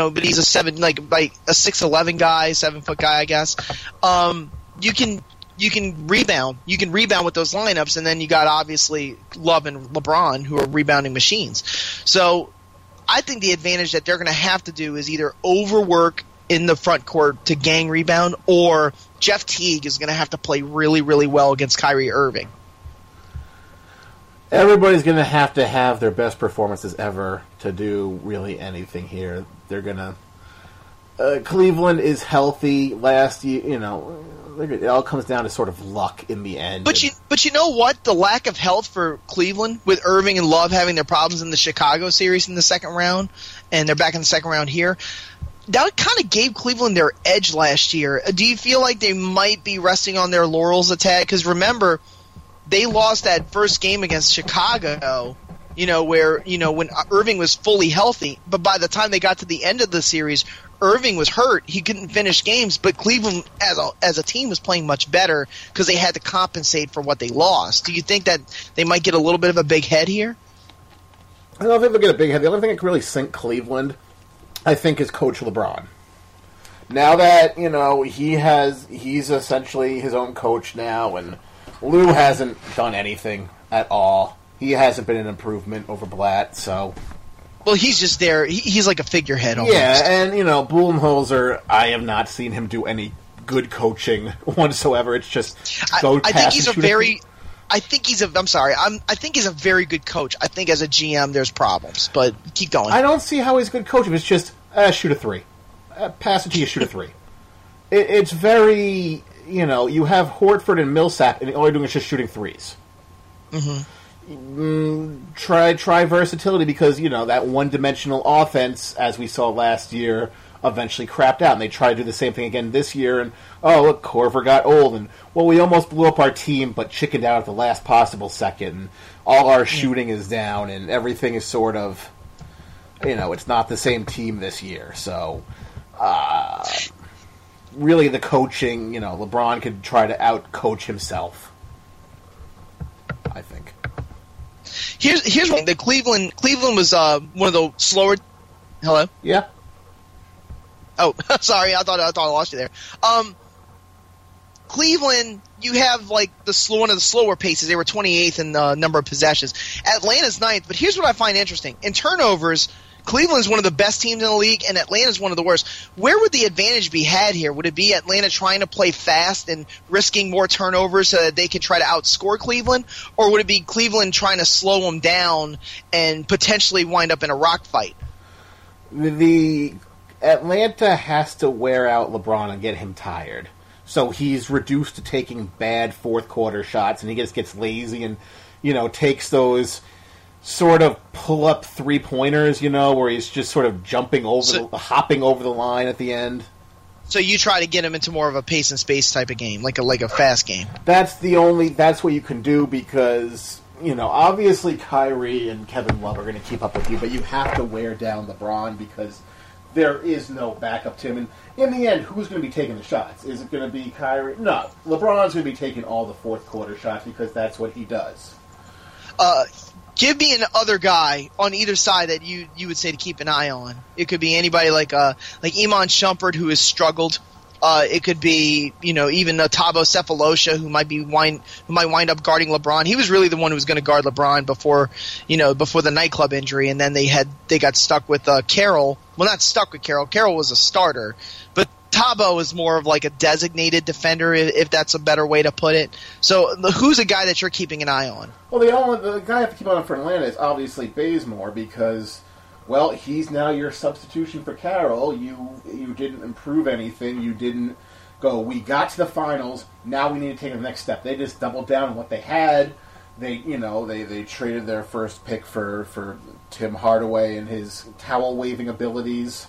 6'11" guy, 7-foot guy, I guess. You can rebound. You can rebound with those lineups, and then you got obviously Love and LeBron, who are rebounding machines. So I think the advantage that they're going to have to do is either overwork in the front court to gang rebound, or Jeff Teague is going to have to play really, really well against Kyrie Irving. Everybody's going to have their best performances ever to do really anything here. They're going to... Cleveland is healthy last year, it all comes down to sort of luck in the end. But you know what? The lack of health for Cleveland, with Irving and Love having their problems in the Chicago series in the second round, and they're back in the second round here, that kind of gave Cleveland their edge last year. Do you feel like they might be resting on their laurels a tad? Because remember, they lost that first game against Chicago, where, when Irving was fully healthy, but by the time they got to the end of the series, Irving was hurt. He couldn't finish games, but Cleveland as a team was playing much better because they had to compensate for what they lost. Do you think that they might get a little bit of a big head here? I don't think they'll get a big head. The only thing that can really sink Cleveland, I think, is Coach LeBron. Now that, he's essentially his own coach now, and Lou hasn't done anything at all. He hasn't been an improvement over Blatt, so... Well, he's just there. He's like a figurehead almost. Yeah, and, Budenholzer, I have not seen him do any good coaching whatsoever. It's just go I think he's a very... I think he's a... I'm sorry. I think he's a very good coach. I think as a GM, there's problems, but keep going. I don't see how he's a good coach if it's just, shoot a three. Pass it to you, shoot a three. It's very... you have Horford and Millsap, and all you're doing is just shooting threes. Mm-hmm. Try versatility because, that one-dimensional offense, as we saw last year, eventually crapped out. And they tried to do the same thing again this year. And, look, Korver got old. And, we almost blew up our team but chickened out at the last possible second. And all our shooting is down and everything is sort of, it's not the same team this year. So, really the coaching, LeBron could try to out-coach himself, I think. Here's one. The Cleveland was one of the slower. Hello? Yeah. Oh, sorry. I thought I lost you there. Cleveland, you have like one of the slower paces. They were 28th in the number of possessions. Atlanta's 9th. But here's what I find interesting: in turnovers, Cleveland's one of the best teams in the league, and Atlanta's one of the worst. Where would the advantage be had here? Would it be Atlanta trying to play fast and risking more turnovers so that they could try to outscore Cleveland? Or would it be Cleveland trying to slow them down and potentially wind up in a rock fight? The Atlanta has to wear out LeBron and get him tired. So he's reduced to taking bad fourth-quarter shots, and he just gets lazy and, takes those sort of pull-up three-pointers, where he's just sort of hopping over the line at the end. So you try to get him into more of a pace and space type of game, like a fast game. That's what you can do because, obviously Kyrie and Kevin Love are going to keep up with you, but you have to wear down LeBron because there is no backup to him. And in the end, who's going to be taking the shots? Is it going to be Kyrie? No. LeBron's going to be taking all the fourth-quarter shots because that's what he does. Give me an other guy on either side that you would say to keep an eye on. It could be anybody like Iman Shumpert, who has struggled. It could be even Thabo Sefolosha, who might wind up guarding LeBron. He was really the one who was going to guard LeBron before the nightclub injury, and then they got stuck with Carroll. Well, not stuck with Carroll. Carroll was a starter, but Thabo is more of like a designated defender, if that's a better way to put it. So who's a guy that you're keeping an eye on? Well, the guy I have to keep an eye on for Atlanta is obviously Bazemore because, well, he's now your substitution for Carroll. You didn't improve anything. You didn't go, we got to the finals, now we need to take the next step. They just doubled down on what they had. They traded their first pick for Tim Hardaway and his towel-waving abilities.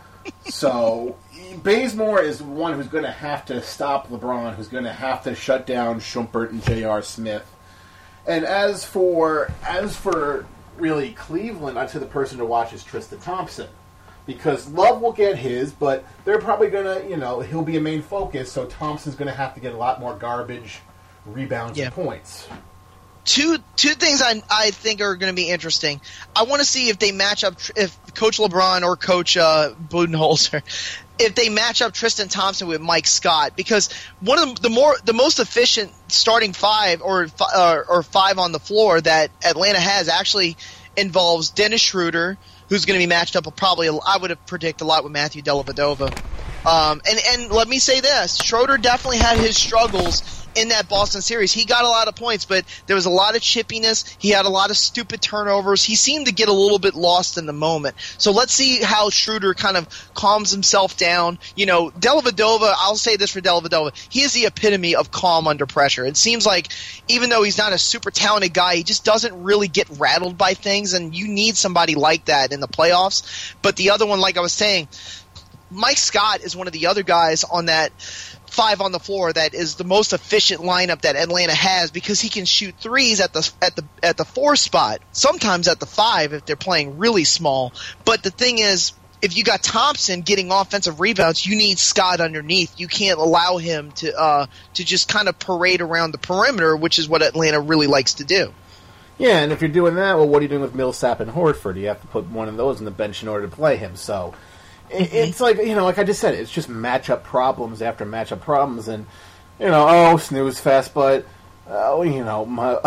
So Bazemore is one who's going to have to stop LeBron, who's going to have to shut down Shumpert and J.R. Smith. And as for really Cleveland, I'd say the person to watch is Tristan Thompson. Because Love will get his, but they're probably going to, he'll be a main focus, so Thompson's going to have to get a lot more garbage rebounds and points. Two things I think are going to be interesting. I want to see if they match up, if Coach LeBron or Coach Budenholzer, if they match up Tristan Thompson with Mike Scott, because one of the most efficient starting five or five on the floor that Atlanta has actually involves Dennis Schroeder, who's going to be matched up probably, I would have predicted a lot with Matthew Dellavedova. And let me say this, Schroeder definitely had his struggles in that Boston series. He got a lot of points, but there was a lot of chippiness. He had a lot of stupid turnovers. He seemed to get a little bit lost in the moment. So let's see how Schroeder kind of calms himself down. You know, Dellavedova, I'll say this for Dellavedova, he is the epitome of calm under pressure. It seems like even though he's not a super talented guy, he just doesn't really get rattled by things, and you need somebody like that in the playoffs. But the other one, like I was saying, Mike Scott is one of the other guys on that 5 on the floor that is the most efficient lineup that Atlanta has, because he can shoot threes at the 4 spot, sometimes at the 5 if they're playing really small. But the thing is, if you got Thompson getting offensive rebounds, you need Scott underneath. You can't allow him to just kind of parade around the perimeter, which is what Atlanta really likes to do. Yeah, and if you're doing that, well, what are you doing with Millsap and Horford? You have to put one of those on the bench in order to play him. So it's like, you know, like I just said, it's just matchup problems after matchup problems, and, you know, snooze fest, but, you know,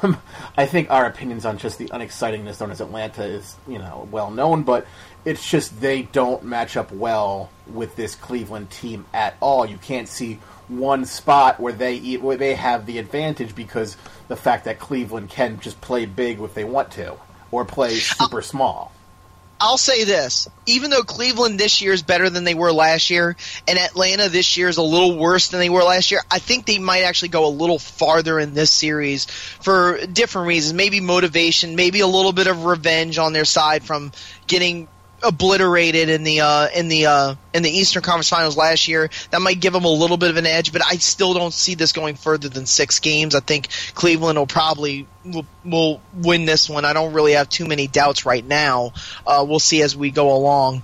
I think our opinions on just the unexcitingness known as Atlanta is, you know, well known, but it's just they don't match up well with this Cleveland team at all. You can't see one spot where they have the advantage because the fact that Cleveland can just play big if they want to, or play super small. I'll say this, even though Cleveland this year is better than they were last year, and Atlanta this year is a little worse than they were last year, I think they might actually go a little farther in this series for different reasons. Maybe motivation, maybe a little bit of revenge on their side from getting obliterated in the Eastern Conference Finals last year. That might give them a little bit of an edge, but I still don't see this going further than 6 games. I think Cleveland will probably will win this one. I don't really have too many doubts right now. We'll see as we go along.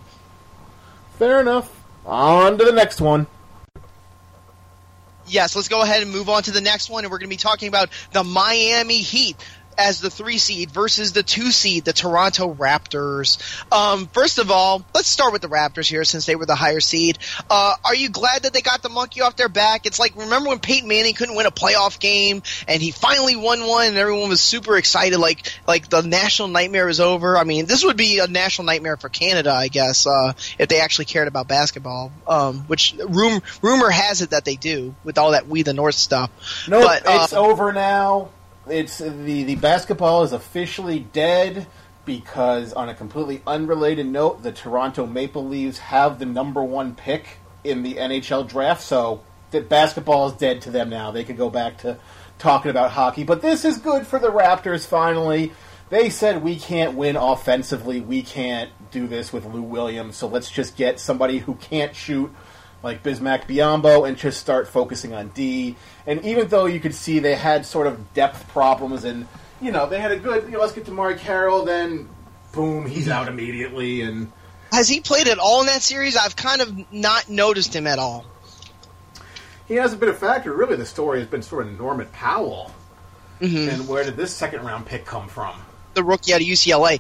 Fair enough. On to the next one. Yes, let's go ahead and move on to the next one, and we're going to be talking about the Miami Heat as the 3 seed versus the 2 seed, the Toronto Raptors. First of all, let's start with the Raptors here since they were the higher seed. Are you glad that they got the monkey off their back? It's like, remember when Peyton Manning couldn't win a playoff game and he finally won one and everyone was super excited, like the national nightmare is over? I mean, this would be a national nightmare for Canada, I guess, if they actually cared about basketball, which rumor has it that they do with all that We the North stuff. No, but it's over now. It's the basketball is officially dead because, on a completely unrelated note, the Toronto Maple Leafs have the number 1 pick in the NHL draft, so the basketball is dead to them now. They can go back to talking about hockey. But this is good for the Raptors, finally. They said, we can't win offensively. We can't do this with Lou Williams, so let's just get somebody who can't shoot like Bismack Biyombo and just start focusing on D. And even though you could see they had sort of depth problems and, you know, they had a good, let's get to Damari Carroll, then boom, he's out immediately. And has he played at all in that series? I've kind of not noticed him at all. He hasn't been a factor. Really, the story has been sort of Norman Powell. Mm-hmm. And where did this second-round pick come from? The rookie out of UCLA.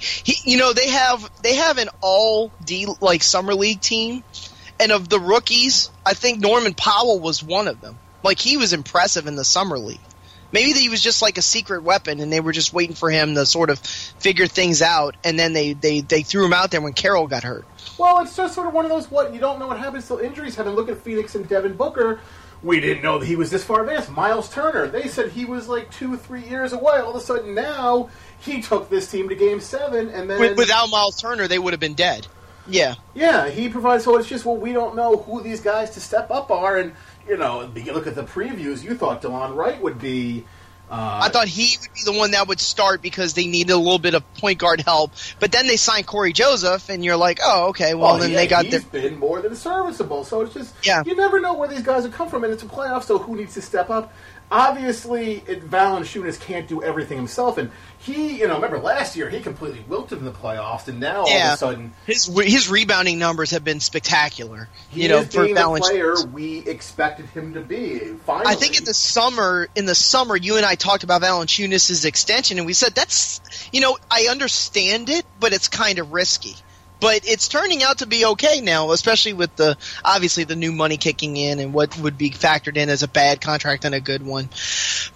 They have an all-D, summer league team. And of the rookies, I think Norman Powell was one of them. He was impressive in the summer league. Maybe he was just like a secret weapon, and they were just waiting for him to sort of figure things out, and then they threw him out there when Carroll got hurt. Well, it's just sort of one of those, you don't know what happens till injuries happen. Look at Phoenix and Devin Booker. We didn't know that he was this far advanced. Miles Turner, they said he was 2-3 years away. All of a sudden now, he took this team to Game 7, and then... Without Miles Turner, they would have been dead. Yeah. Yeah, he provides, so it's just, we don't know who these guys to step up are, and, you look at the previews, you thought DeLon Wright would be... I thought he would be the one that would start because they needed a little bit of point guard help, but then they signed Corey Joseph, and you're like, oh, okay, he's been more than serviceable, so it's just, you never know where these guys will come from, and it's a playoff, so who needs to step up? Obviously, Valanciunas can't do everything himself, and he, remember last year, he completely wilted in the playoffs, and now all of a sudden... His rebounding numbers have been spectacular. He is being the player we expected him to be, finally. I think in the summer, you and I talked about Valanciunas' extension, and we said, that's, I understand it, but it's kind of risky. But it's turning out to be okay now, especially with obviously the new money kicking in and what would be factored in as a bad contract and a good one. But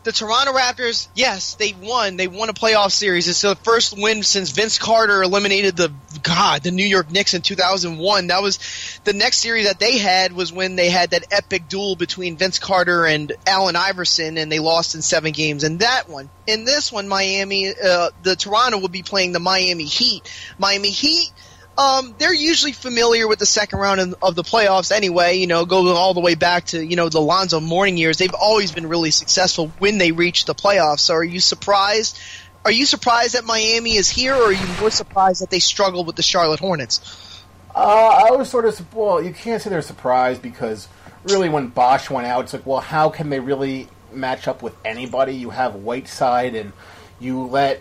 the Toronto Raptors, yes, they won. They won a playoff series. It's the first win since Vince Carter eliminated the New York Knicks in 2001. That was the next series that they had was when they had that epic duel between Vince Carter and Allen Iverson, and they lost in 7 games in that one. In this one, the Toronto will be playing the Miami Heat. Miami Heat, they're usually familiar with the second round of the playoffs anyway, going all the way back to, the Lonzo Mourning years. They've always been really successful when they reach the playoffs. So are you surprised? Are you surprised that Miami is here, or are you more surprised that they struggled with the Charlotte Hornets? I was sort of, well, you can't say they're surprised because really when Bosh went out, it's like, well, how can they really match up with anybody? You have Whiteside and you let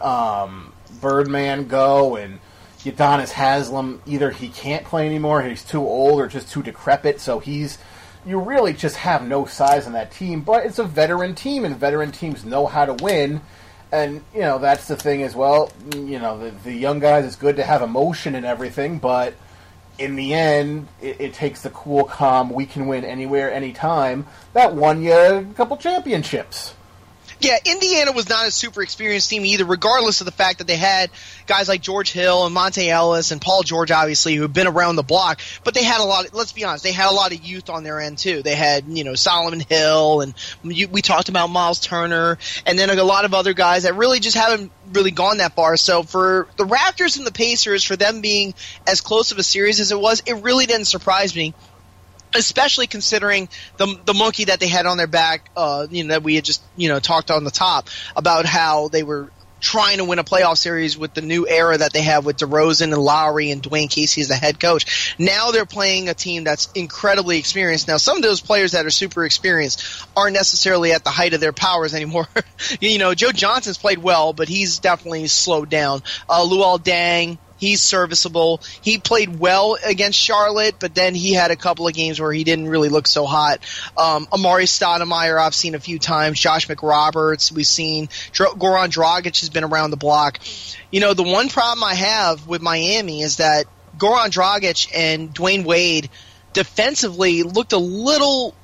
Birdman go, and Udonis Haslem, either he can't play anymore, he's too old, or just too decrepit, so you really just have no size in that team. But it's a veteran team, and veteran teams know how to win, and, that's the thing as well. The young guys, it's good to have emotion and everything, but in the end, it takes the cool, calm, we can win anywhere, anytime, that won you a couple championships. Yeah, Indiana was not a super experienced team either, regardless of the fact that they had guys like George Hill and Monte Ellis and Paul George, obviously, who have been around the block. But they had let's be honest, they had a lot of youth on their end, too. They had, Solomon Hill, and we talked about Miles Turner, and then a lot of other guys that really just haven't really gone that far. So for the Raptors and the Pacers, for them being as close of a series as it was, it really didn't surprise me. Especially considering the monkey that they had on their back, that we had just, talked on the top about how they were trying to win a playoff series with the new era that they have with DeRozan and Lowry and Dwayne Casey as the head coach. Now they're playing a team that's incredibly experienced. Now, some of those players that are super experienced aren't necessarily at the height of their powers anymore. Joe Johnson's played well, but he's definitely slowed down. Luol Deng, he's serviceable. He played well against Charlotte, but then he had a couple of games where he didn't really look so hot. Amari Stoudemire, I've seen a few times. Josh McRoberts, we've seen. Goran Dragic has been around the block. The one problem I have with Miami is that Goran Dragic and Dwayne Wade defensively looked a little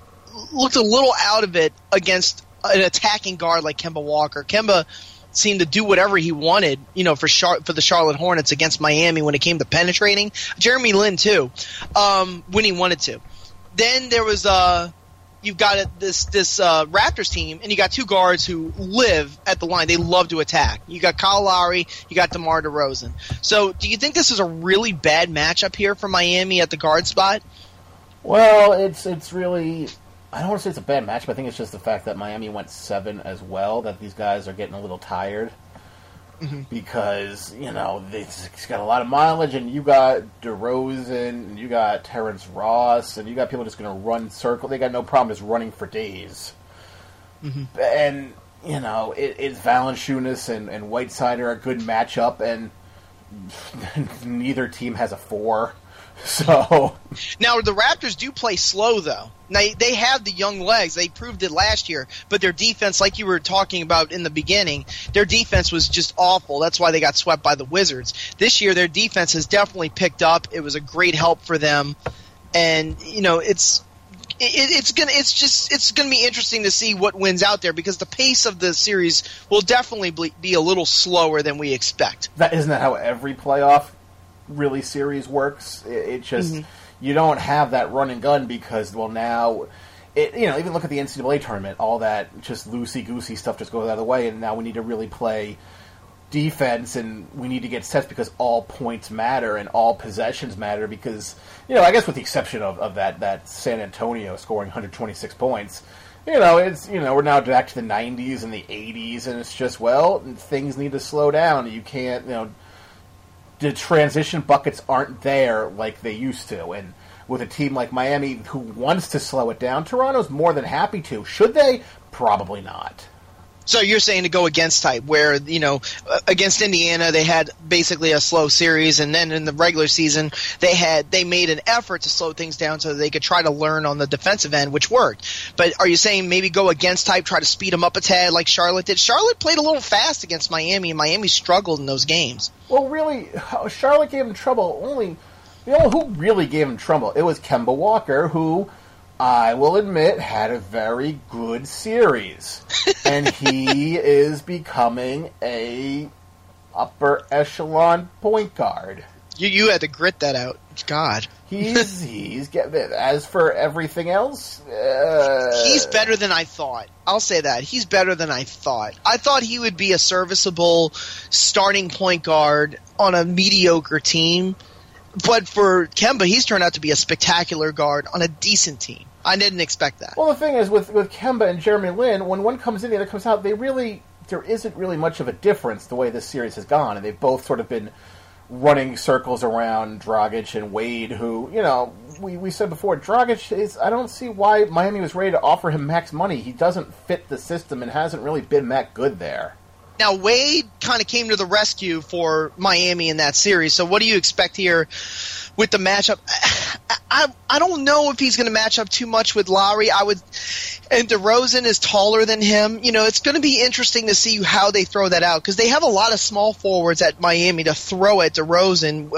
out of it against an attacking guard like Kemba Walker. Kemba seemed to do whatever he wanted, for the Charlotte Hornets against Miami when it came to penetrating. Jeremy Lin too, when he wanted to. Then there was you've got this Raptors team, and you got two guards who live at the line. They love to attack. You got Kyle Lowry, you got DeMar DeRozan. So, do you think this is a really bad matchup here for Miami at the guard spot? Well, it's really. I don't want to say it's a bad matchup. I think it's just the fact that Miami went 7 as well, that these guys are getting a little tired. Mm-hmm. Because, they've got a lot of mileage, and you got DeRozan, and you got Terrence Ross, and you got people just going to run circle. They got no problem just running for days. Mm-hmm. And, it's Valanciunas and Whiteside are a good matchup, and neither team has a 4. So now the Raptors do play slow, though. Now they have the young legs; they proved it last year. But their defense, like you were talking about in the beginning, their defense was just awful. That's why they got swept by the Wizards. This year, their defense has definitely picked up. It was a great help for them, and it's gonna be interesting to see what wins out there because the pace of the series will definitely be a little slower than we expect. Isn't that how every playoff really series works? It just you don't have that run and gun because now even look at the NCAA tournament, all that just loosey goosey stuff just goes out of the way, and now we need to really play defense and we need to get sets because all points matter and all possessions matter because I guess with the exception of that San Antonio scoring 126 points, it's we're now back to the 90s and the 80s, and it's just things need to slow down. You can't the transition buckets aren't there like they used to. And with a team like Miami who wants to slow it down, Toronto's more than happy to. Should they? Probably not. So you're saying to go against type, where, against Indiana they had basically a slow series, and then in the regular season they made an effort to slow things down so that they could try to learn on the defensive end, which worked. But are you saying maybe go against type, try to speed them up a tad like Charlotte did? Charlotte played a little fast against Miami, and Miami struggled in those games. Well, really, Charlotte gave them trouble. Who really gave them trouble? It was Kemba Walker, who I will admit, had a very good series. And he is becoming a upper echelon point guard. You had to grit that out. God. He's getting it. As for everything else, he's better than I thought. I'll say that. He's better than I thought. I thought he would be a serviceable starting point guard on a mediocre team. But for Kemba, he's turned out to be a spectacular guard on a decent team. I didn't expect that. Well, the thing is, with Kemba and Jeremy Lin, when one comes in, the other comes out, there isn't really much of a difference the way this series has gone, and they've both sort of been running circles around Dragic and Wade, who, we said before, Dragic is, I don't see why Miami was ready to offer him max money. He doesn't fit the system and hasn't really been that good there. Now, Wade kind of came to the rescue for Miami in that series, so what do you expect here with the matchup? I don't know if he's going to match up too much with Lowry. And DeRozan is taller than him. It's going to be interesting to see how they throw that out, because they have a lot of small forwards at Miami to throw at DeRozan,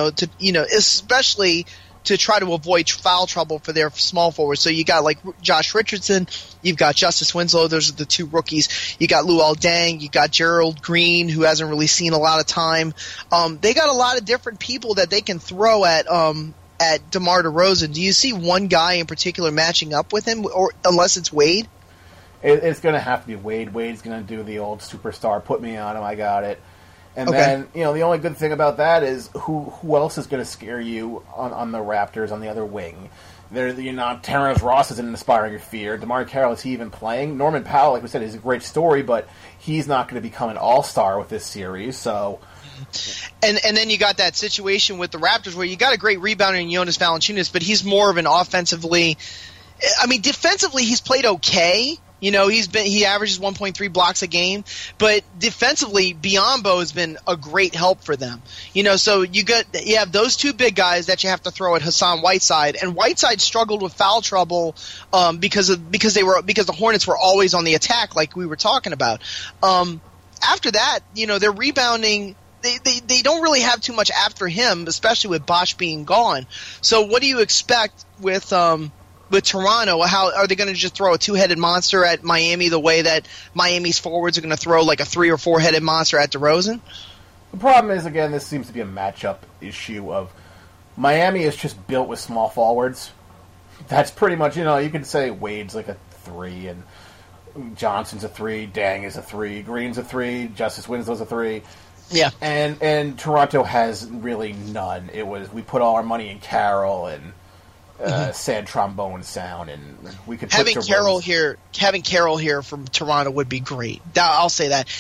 especially to try to avoid foul trouble for their small forwards. So you got like Josh Richardson, you've got Justice Winslow, those are the two rookies. You got Luol Deng, you got Gerald Green, who hasn't really seen a lot of time. They got a lot of different people that they can throw at DeMar DeRozan. Do you see one guy in particular matching up with him, or unless it's Wade? It's going to have to be Wade. Wade's going to do the old superstar, put me on him, I got it. And then, the only good thing about that is who else is going to scare you on the Raptors on the other wing? Terrence Ross isn't inspiring your fear. DeMar Carroll, is he even playing? Norman Powell, like we said, is a great story, but he's not going to become an all-star with this series, so... And then you got that situation with the Raptors where you got a great rebounder in Jonas Valanciunas, but he's more of an offensively... defensively he's played okay. He averages 1.3 blocks a game, but defensively, Biyombo has been a great help for them. So you have those two big guys that you have to throw at Hassan Whiteside, and Whiteside struggled with foul trouble because the Hornets were always on the attack, like we were talking about. After that, they're rebounding. They don't really have too much after him, especially with Bosh being gone. So what do you expect with Toronto? How are they going to just throw a two-headed monster at Miami the way that Miami's forwards are going to throw like a 3 or 4-headed monster at DeRozan? The problem is, again, this seems to be a matchup issue of Miami is just built with small forwards. That's pretty much, you can say Wade's like a 3 and Johnson's a 3, Dang is a 3, Green's a 3, Justice Winslow's a 3. Yeah. And Toronto has really none. It was, we put all our money in Carroll and sad trombone sound, and we could having Carroll here from Toronto would be great. I'll say that.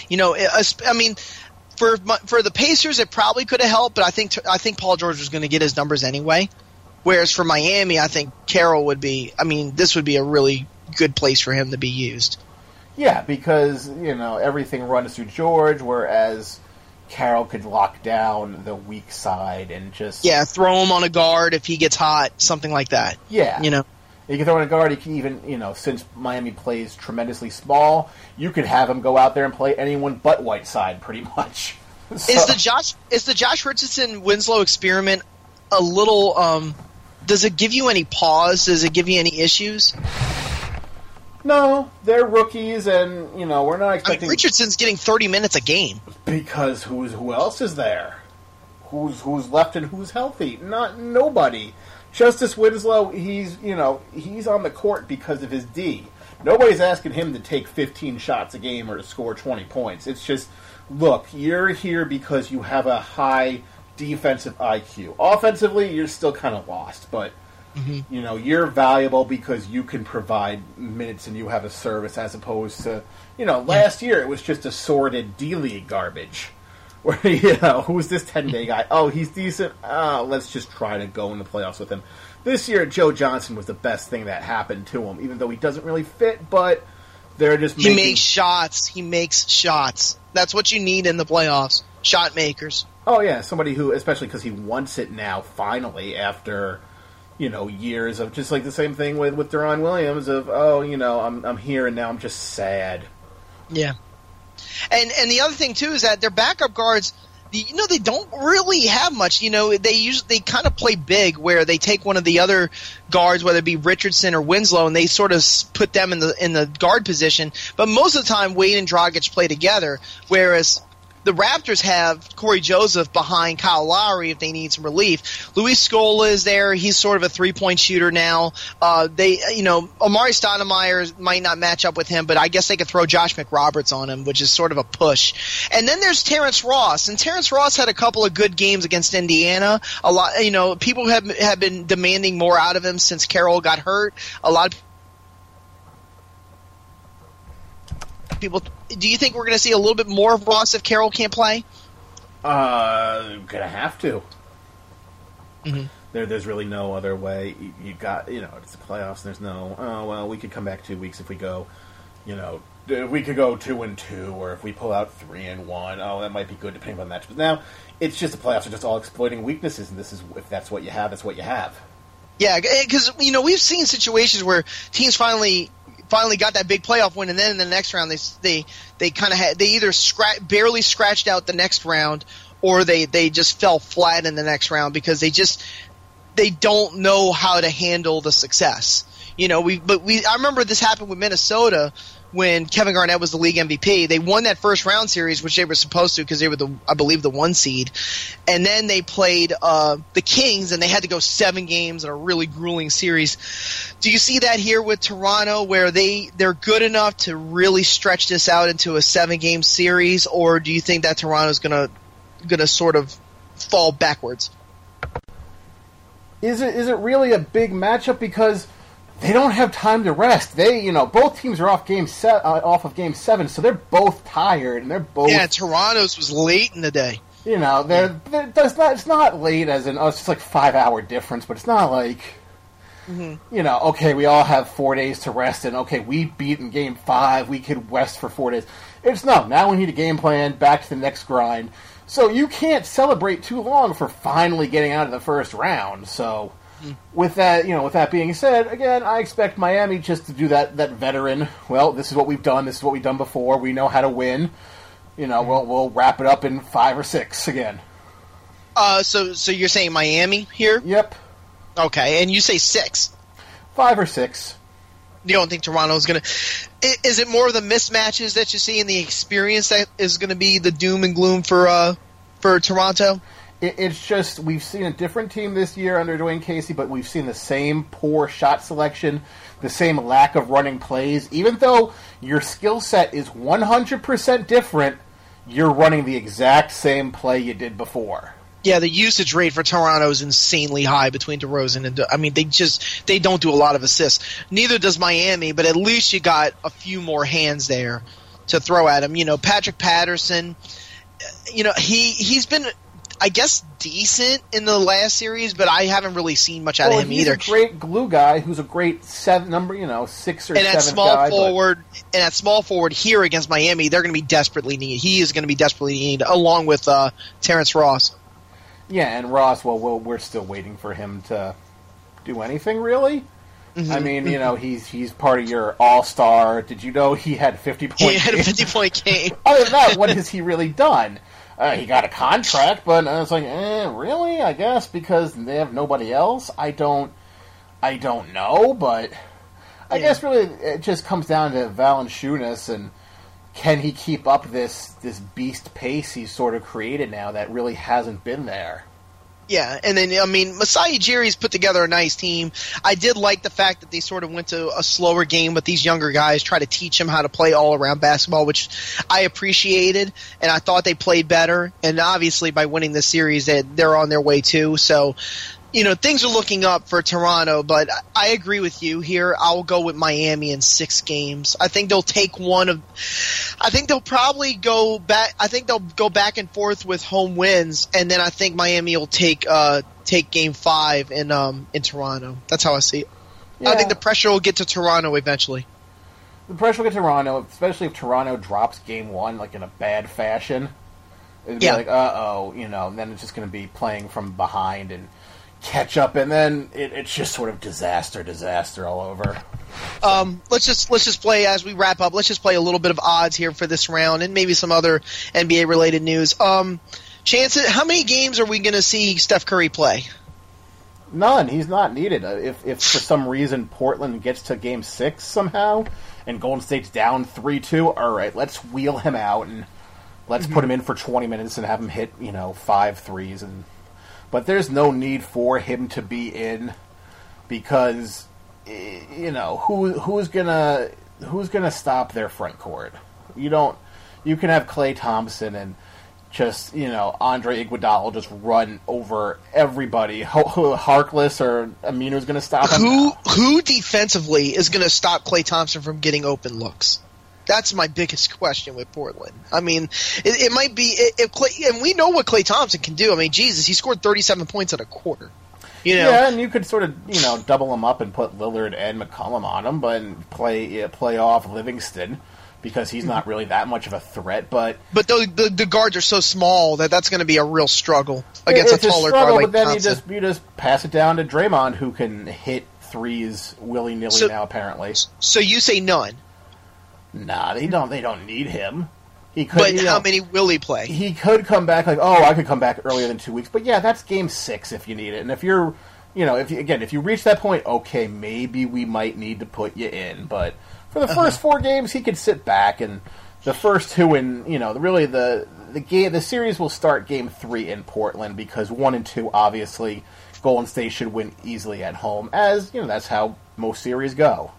For the Pacers, it probably could have helped, but I think Paul George was going to get his numbers anyway. Whereas for Miami, I think Carroll would be. This would be a really good place for him to be used. Yeah, because everything runs through George, whereas Carroll could lock down the weak side and just... Yeah, throw him on a guard if he gets hot, something like that. Yeah. You can throw in a guard, you can even, since Miami plays tremendously small, you could have him go out there and play anyone but Whiteside, pretty much. So. Is the Josh Richardson Winslow experiment a little... does it give you any pause? Does it give you any issues? No, they're rookies, and we're not expecting. Richardson's getting 30 minutes a game because who else is there? Who's left and who's healthy? Nobody. Justice Winslow, he's on the court because of his D. Nobody's asking him to take 15 shots a game or to score 20 points. It's just, look, you're here because you have a high defensive IQ. Offensively, you're still kind of lost, but. Mm-hmm. You're valuable because you can provide minutes and you have a service, as opposed to, last year it was just assorted D-League garbage. Where, who's this 10-day guy? Oh, he's decent. Oh, let's just try to go in the playoffs with him. This year, Joe Johnson was the best thing that happened to him, even though he doesn't really fit, but they're just He makes shots. He makes shots. That's what you need in the playoffs. Shot makers. Oh, yeah, somebody who, especially because he wants it now, finally, after... years of just like the same thing with Deron Williams of, I'm here and now I'm just sad. Yeah. And the other thing, too, is that their backup guards, they don't really have much. They kind of play big, where they take one of the other guards, whether it be Richardson or Winslow, and they sort of put them in the guard position. But most of the time, Wade and Dragic play together, whereas the Raptors have Corey Joseph behind Kyle Lowry if they need some relief. Luis Scola is there. He's sort of a three-point shooter now. Amari Stoudemire might not match up with him, but I guess they could throw Josh McRoberts on him, which is sort of a push. And then there's Terrence Ross, and Terrence Ross had a couple of good games against Indiana. A lot, people have been demanding more out of him since Carroll got hurt. A lot of people. Do you think we're going to see a little bit more of Ross if Carroll can't play? Gonna have to. Mm-hmm. There's really no other way. You got, it's the playoffs. And there's no. We could come back 2 weeks if we go. We could go 2-2, or if we pull out 3-1. That might be good depending on the match. But now it's just the playoffs are just all exploiting weaknesses, and this is if that's what you have, that's what you have. Yeah, because we've seen situations where teams finally got that big playoff win, and then in the next round they kind of had, they either barely scratched out the next round, or they just fell flat in the next round because they don't know how to handle the success. I remember this happened with Minnesota when Kevin Garnett was the league MVP. They won that first round series, which they were supposed to because they were I believe the 1 seed. And then they played the Kings, and they had to go 7 games in a really grueling series. Do you see that here with Toronto, where they're good enough to really stretch this out into a 7-game series, or do you think that Toronto's gonna sort of fall backwards? Is it really a big matchup because they don't have time to rest? Both teams are off of game 7, so they're both tired, and they're both. Yeah, Toronto's was late in the day. It's not late as in it's just like 5-hour difference, but it's not like. Mm-hmm. Okay, we all have 4 days to rest, and okay, we beat in game 5, we could rest for 4 days. Now we need a game plan, back to the next grind. So you can't celebrate too long for finally getting out of the first round. So. With that being said, again, I expect Miami just to do that veteran. Well, this is what we've done. This is what we've done before. We know how to win. We'll wrap it up in 5 or 6 again. So you're saying Miami here? Yep. Okay, and you say 6. 5 or 6. You don't think Toronto's going to... Is it more of the mismatches that you see in the experience that is going to be the doom and gloom for Toronto? It's just, we've seen a different team this year under Dwayne Casey, but we've seen the same poor shot selection, the same lack of running plays. Even though your skill set is 100% different, you're running the exact same play you did before. Yeah, the usage rate for Toronto is insanely high between DeRozan and they don't do a lot of assists. Neither does Miami, but at least you got a few more hands there to throw at him. Patrick Patterson, he's been, I guess, decent in the last series, but I haven't really seen much out of him either. He's a great glue guy who's a great 6 or 7th guy. And at small forward here against Miami, they're going to be desperately needed. He is going to be desperately needed, along with Terrence Ross. Yeah, and Ross, we're still waiting for him to do anything, really. Mm-hmm. I mean, he's part of your all-star. Did you know he had 50 points? He had a 50-point game. Other than that, what has he really done? He got a contract, but it's like, really? I guess because they have nobody else. I don't know, but I guess really it just comes down to Valanciunas and can he keep up this beast pace he's sort of created now that really hasn't been there. Yeah, and then, Masai Ujiri's put together a nice team. I did like the fact that they sort of went to a slower game with these younger guys, try to teach them how to play all-around basketball, which I appreciated, and I thought they played better. And obviously, by winning this series, they're on their way, too. So, things are looking up for Toronto, but I agree with you here. I'll go with Miami in 6 games. I think they'll take I think they'll probably go back. I think they'll go back and forth with home wins, and then I think Miami will take Game 5 in Toronto. That's how I see it. Yeah. I think the pressure will get to Toronto eventually. The pressure will get to Toronto, especially if Toronto drops Game 1 like in a bad fashion. It'd be like, then it's just going to be playing from behind and catch up, and then it's just sort of disaster all over. Let's just play as we wrap up. Let's just play a little bit of odds here for this round, and maybe some other NBA related news. Chances. How many games are we going to see Steph Curry play? None. He's not needed. If for some reason Portland gets to Game 6 somehow, and Golden State's down 3-2, all right, let's wheel him out and let's put him in for 20 minutes and have him hit 5 threes. But there's no need for him to be in because who's gonna stop their front court? You can have Klay Thompson and just, Andre Iguodala just run over everybody. Harkless or Aminu's going to stop him? Who defensively is going to stop Klay Thompson from getting open looks? That's my biggest question with Portland. I mean, it might be if Klay, and we know what Klay Thompson can do. I mean, Jesus, he scored 37 points in a quarter. Yeah, and you could sort of double him up and put Lillard and McCollum on him, but play off Livingston. Because he's not really that much of a threat, but the guards are so small that's going to be a real struggle against a taller guard like But then Thompson. you just pass it down to Draymond, who can hit threes willy nilly now. Apparently, so you say none? Nah, they don't need him. He could. But how many will he play? He could come back I could come back earlier than 2 weeks. But yeah, that's Game 6 if you need it. And if you're, if you reach that point, okay, maybe we might need to put you in, but. For the first 4 games, he could sit back, and the first 2 really the series will start Game 3 in Portland because 1 and 2 obviously Golden State should win easily at home, as that's how most series go.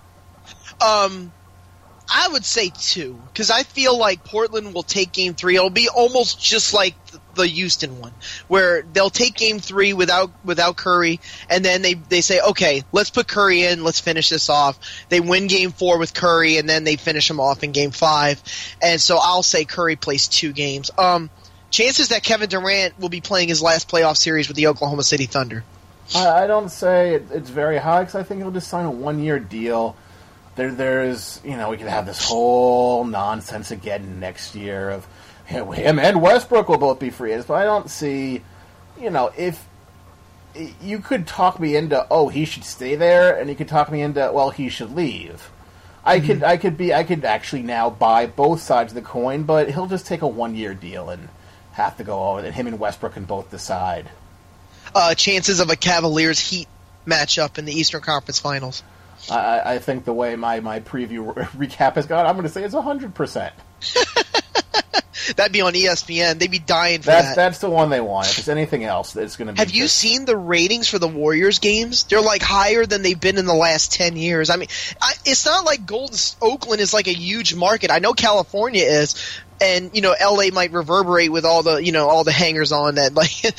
I would say 2 because I feel like Portland will take Game 3. It'll be almost just like the Houston one, where they'll take Game 3 without Curry, and then they say, okay, let's put Curry in, let's finish this off. They win Game 4 with Curry, and then they finish him off in Game 5. And so I'll say Curry plays 2 games. Chances that Kevin Durant will be playing his last playoff series with the Oklahoma City Thunder. I don't say it's very high because I think he'll just sign a 1-year deal. There's we could have this whole nonsense again next year of him and Westbrook will both be free agents, but I don't see, if you could talk me into, he should stay there, and you could talk me into, he should leave. I could actually now buy both sides of the coin, but he'll just take a 1-year deal and have to go over, and him and Westbrook can both decide. Chances of a Cavaliers Heat matchup in the Eastern Conference Finals. I think the way my preview recap has gone, I'm going to say it's 100%. That'd be on ESPN. They'd be dying for that. That's the one they want. If it's anything else, it's going to be... Have you seen the ratings for the Warriors games? They're higher than they've been in the last 10 years. I mean, it's not like Oakland is a huge market. I know California is, and LA might reverberate with all the all the hangers on that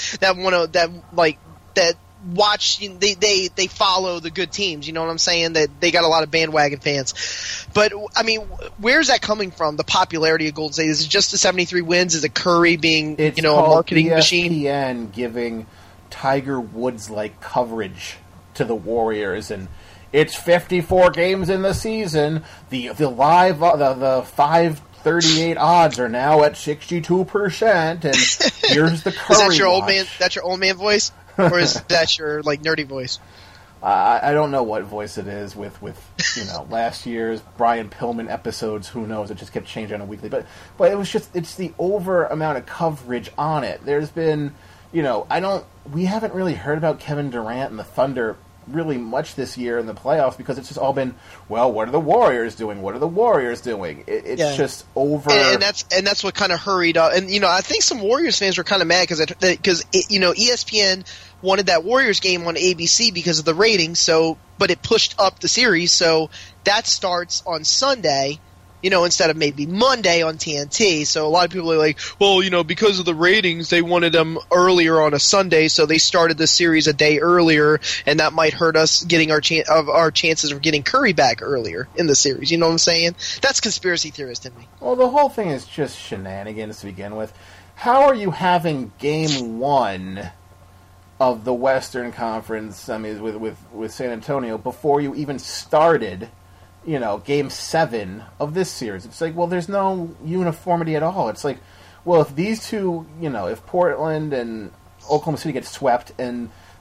that watch, they follow the good teams, you know what I'm saying, that they got a lot of bandwagon fans. But I mean, where's that coming from, the popularity of Golden State? Is it just the 73 wins? Is it Curry being a marketing machine? ESPN giving Tiger Woods like coverage to the Warriors, and it's 54 games in the season. The live the 538 odds are now at 62%, and here's the Curry. Is that your watch. old man? That's your old man voice? Or is that your nerdy voice? I don't know what voice it is with last year's Brian Pillman episodes. Who knows? It just kept changing on a weekly. But it was it's the over amount of coverage on it. There's been we haven't really heard about Kevin Durant and the Thunder really much this year in the playoffs because it's just all been, what are the Warriors doing? What are the Warriors doing? It's just over, and that's what kind of hurried up. And I think some Warriors fans were kind of mad because ESPN wanted that Warriors game on ABC because of the ratings. But it pushed up the series, so that starts on Sunday. Instead of maybe Monday on TNT. So a lot of people are like, because of the ratings, they wanted them earlier on a Sunday, so they started the series a day earlier, and that might hurt us getting our chances of getting Curry back earlier in the series. You know what I'm saying? That's conspiracy theorist in me. Well, the whole thing is just shenanigans to begin with. How are you having Game 1 of the Western Conference, with San Antonio, before you even started Game 7 of this series? It's there's no uniformity at all. It's if these two, if Portland and Oklahoma City get swept and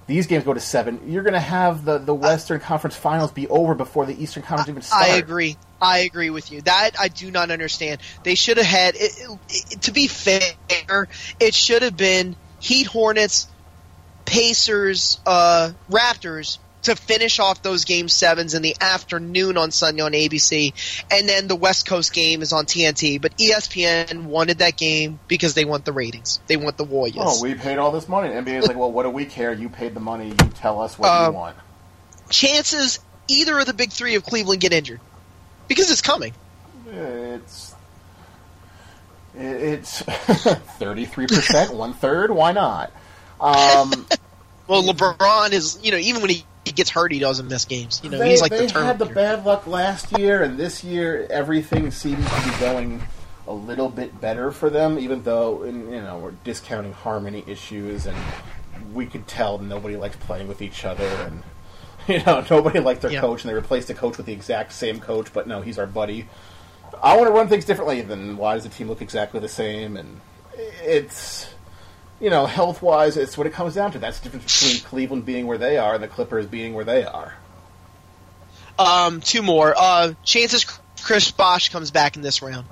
these games go to 7, you're going to have the Western Conference Finals be over before the Eastern Conference even starts. I agree with you. That I do not understand. They should have had, to be fair, it should have been Heat, Hornets, Pacers, Raptors to finish off those Game 7s in the afternoon on Sunday on ABC, and then the West Coast game is on TNT. But ESPN wanted that game because they want the ratings. They want the Warriors. Oh, we paid all this money. And NBA's like, well, what do we care? You paid the money. You tell us what you want. Chances either of the big three of Cleveland get injured. Because it's coming. It's 33%, 1/3. Why not? Well, LeBron is, even when he gets hurt, he doesn't miss games. He's like the They had the bad luck last year, and this year everything seems to be going a little bit better for them, even though, we're discounting harmony issues, and we could tell nobody likes playing with each other, and, nobody liked their coach, and they replaced the coach with the exact same coach, but no, he's our buddy. I want to run things differently, then why does the team look exactly the same? And it's... health-wise, it's what it comes down to. That's the difference between Cleveland being where they are and the Clippers being where they are. Two more. Chances Chris Bosh comes back in this round?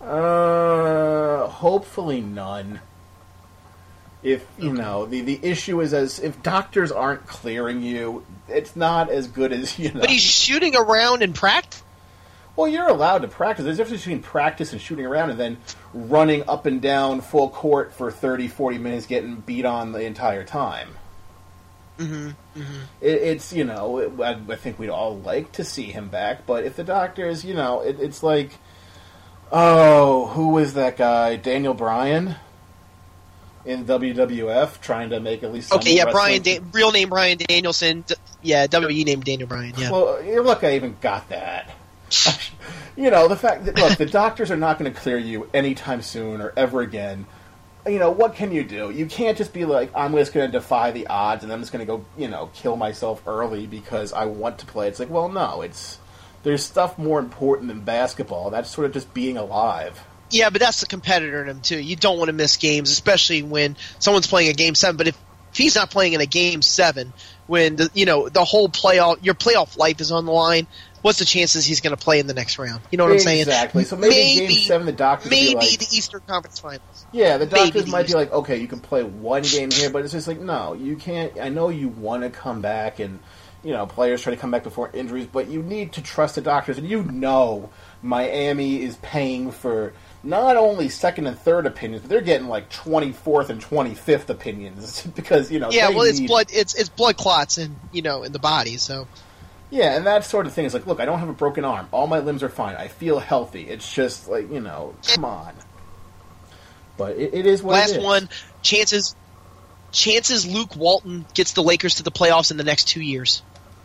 Hopefully none. If, the issue is if doctors aren't clearing you, it's not as good as, But he's shooting around in practice? Well, you're allowed to practice. There's a difference between practice and shooting around and then running up and down full court for 30, 40 minutes getting beat on the entire time. Mm-hmm. It's, I think we'd all like to see him back, but if the doctors, it's like, who was that guy? Daniel Bryan in WWF trying to make at least some Brian, real name Brian Danielson. WWE name Daniel Bryan, yeah. Well, look, I even got that. The fact that, look, the doctors are not going to clear you anytime soon or ever again. What can you do? You can't just be like, I'm just going to defy the odds and I'm just going to go, kill myself early because I want to play. It's like, well, no, there's stuff more important than basketball. That's sort of just being alive. Yeah, but that's the competitor in him, too. You don't want to miss games, especially when someone's playing a Game 7. But if he's not playing in a Game 7, when, the whole your playoff life is on the line, what's the chances he's going to play in the next round? You know what I'm saying? Exactly. So maybe Game 7, the doctors maybe will be like, the Eastern Conference Finals. Yeah, the doctors might be like, okay, you can play one game here, but it's just like, no, you can't. I know you want to come back, and players try to come back before injuries, but you need to trust the doctors. And Miami is paying for not only second and third opinions, but they're getting like 24th and 25th opinions because it's blood clots in the body, so. Yeah, and that sort of thing is like, look, I don't have a broken arm. All my limbs are fine. I feel healthy. It's just like, come on. But it is what it is. Last one, chances Luke Walton gets the Lakers to the playoffs in the next 2 years.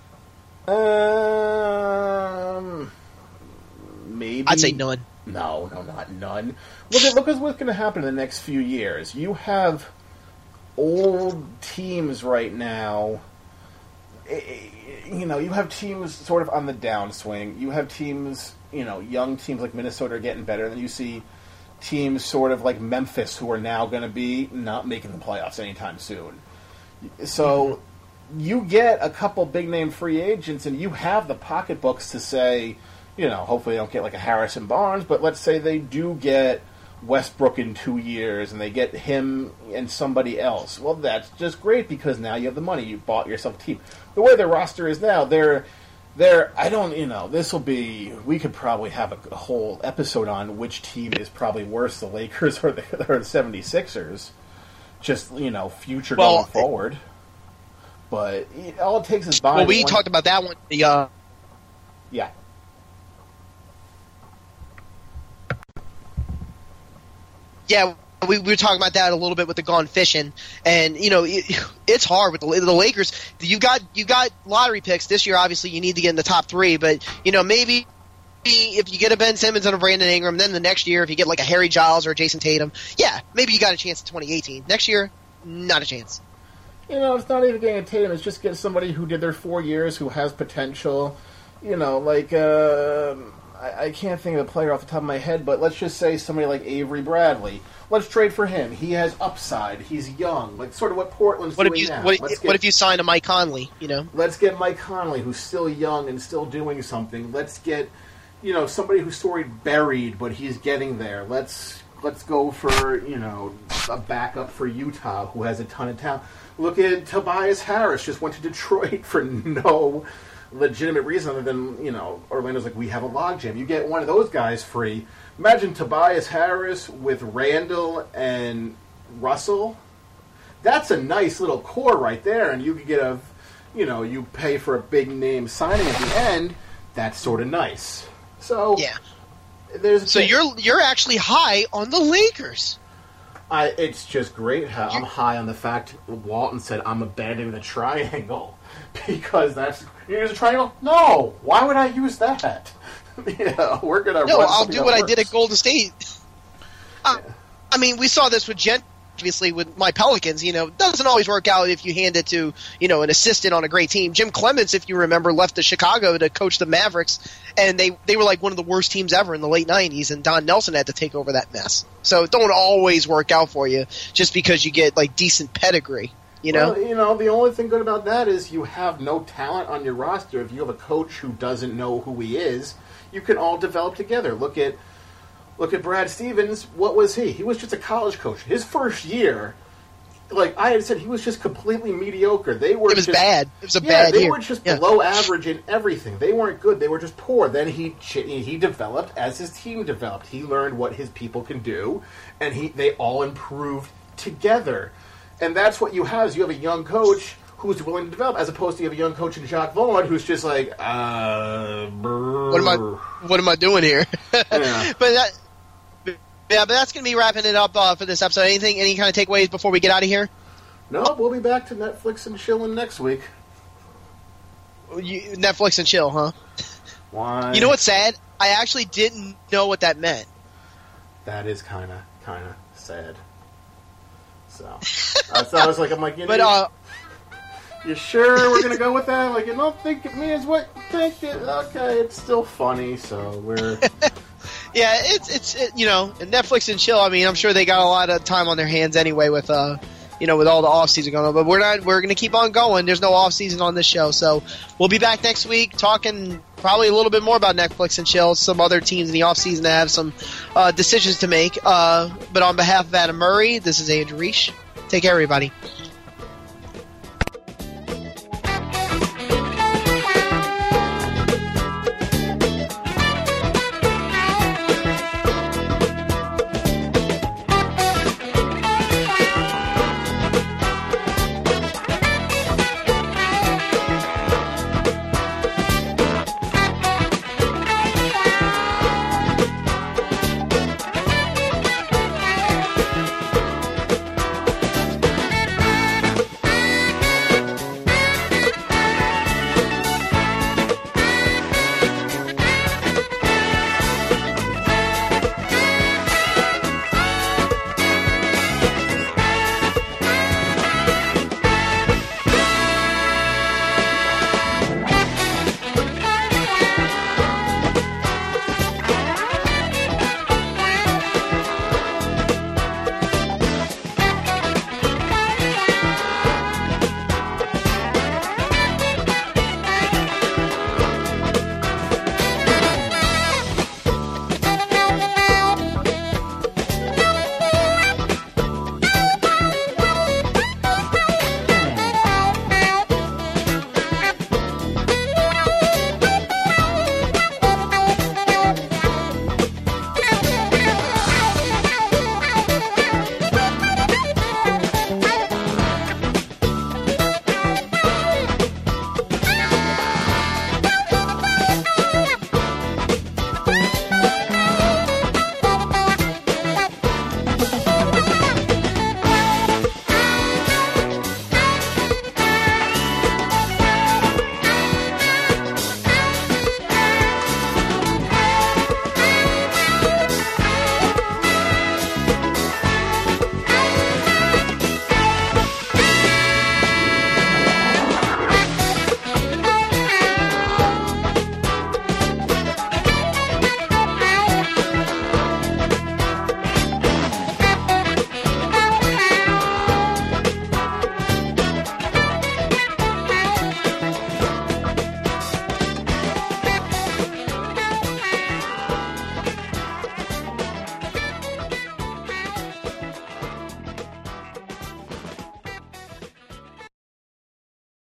Maybe. I'd say none. No, not none. Look at what's going to happen in the next few years. You have old teams right now. You have teams sort of on the downswing. You have teams, young teams like Minnesota are getting better. And then you see teams sort of like Memphis who are now going to be not making the playoffs anytime soon. So you get a couple big-name free agents, and you have the pocketbooks to say, hopefully they don't get like a Harrison Barnes, but let's say they do get Westbrook in 2 years, and they get him and somebody else. Well, that's just great because now you have the money. You bought yourself a team. The way their roster is now, this will be, we could probably have a whole episode on which team is probably worse, the Lakers or the 76ers. Just, future going forward. But all it takes is buying. Well, we talked about that one. Yeah. Yeah, we were talking about that a little bit with the Gone Fishing, and it's hard with the Lakers. You got lottery picks this year. Obviously, you need to get in the top 3, but maybe if you get a Ben Simmons and a Brandon Ingram, then the next year if you get like a Harry Giles or a Jason Tatum, yeah, maybe you got a chance in 2018. Next year, not a chance. It's not even getting a Tatum. It's just getting somebody who did their 4 years who has potential. I can't think of the player off the top of my head, but let's just say somebody like Avery Bradley. Let's trade for him. He has upside. He's young, like sort of what Portland's doing now. What if you sign a Mike Conley? Let's get Mike Conley, who's still young and still doing something. Let's get somebody who's sort of buried, but he's getting there. Let's go for a backup for Utah who has a ton of talent. Look at Tobias Harris. Just went to Detroit for no legitimate reason other than, Orlando's like, we have a logjam. You get one of those guys free. Imagine Tobias Harris with Randall and Russell. That's a nice little core right there, and you could get you pay for a big name signing at the end. That's sort of nice. So yeah, so you're actually high on the Lakers. It's just great how I'm high on the fact Walton said I'm abandoning the triangle because use a triangle. No, why would I use that? We're gonna. No, I'll do what I did at Golden State. I mean, we saw this with obviously with my Pelicans. It doesn't always work out if you hand it to an assistant on a great team. Jim Clements, if you remember, left to Chicago to coach the Mavericks, and they were like one of the worst teams ever in the late '90s, and Don Nelson had to take over that mess. So it don't always work out for you just because you get like decent pedigree. Well, the only thing good about that is you have no talent on your roster. If you have a coach who doesn't know who he is, you can all develop together. Look at Brad Stevens. What was he? He was just a college coach. His first year, like I had said, he was just completely mediocre. It was bad. It was a bad year. They were just below average in everything. They weren't good. They were just poor. Then he developed as his team developed. He learned what his people can do, and they all improved together. And that's what you have. Is you have a young coach who's willing to develop, as opposed to you have a young coach in Jacques Vaughn who's just like, what am I doing here? Yeah. But that's going to be wrapping it up for this episode. Any kind of takeaways before we get out of here? No, we'll be back to Netflix and chilling next week. Netflix and chill, huh? Why? You know what's sad? I actually didn't know what that meant. That is kind of sad. So I was like, but you sure we're gonna go with that? Like, you don't think it means what you think it? Okay, it's still funny, so we're. Yeah, it's Netflix and chill. I mean, I'm sure they got a lot of time on their hands anyway with with all the off season going on. But we're going to keep on going. There's no off season on this show, so we'll be back next week talking probably a little bit more about Netflix and chill. Some other teams in the off season that have some decisions to make. But on behalf of Adam Murray, this is Andrew Reich. Take care, everybody.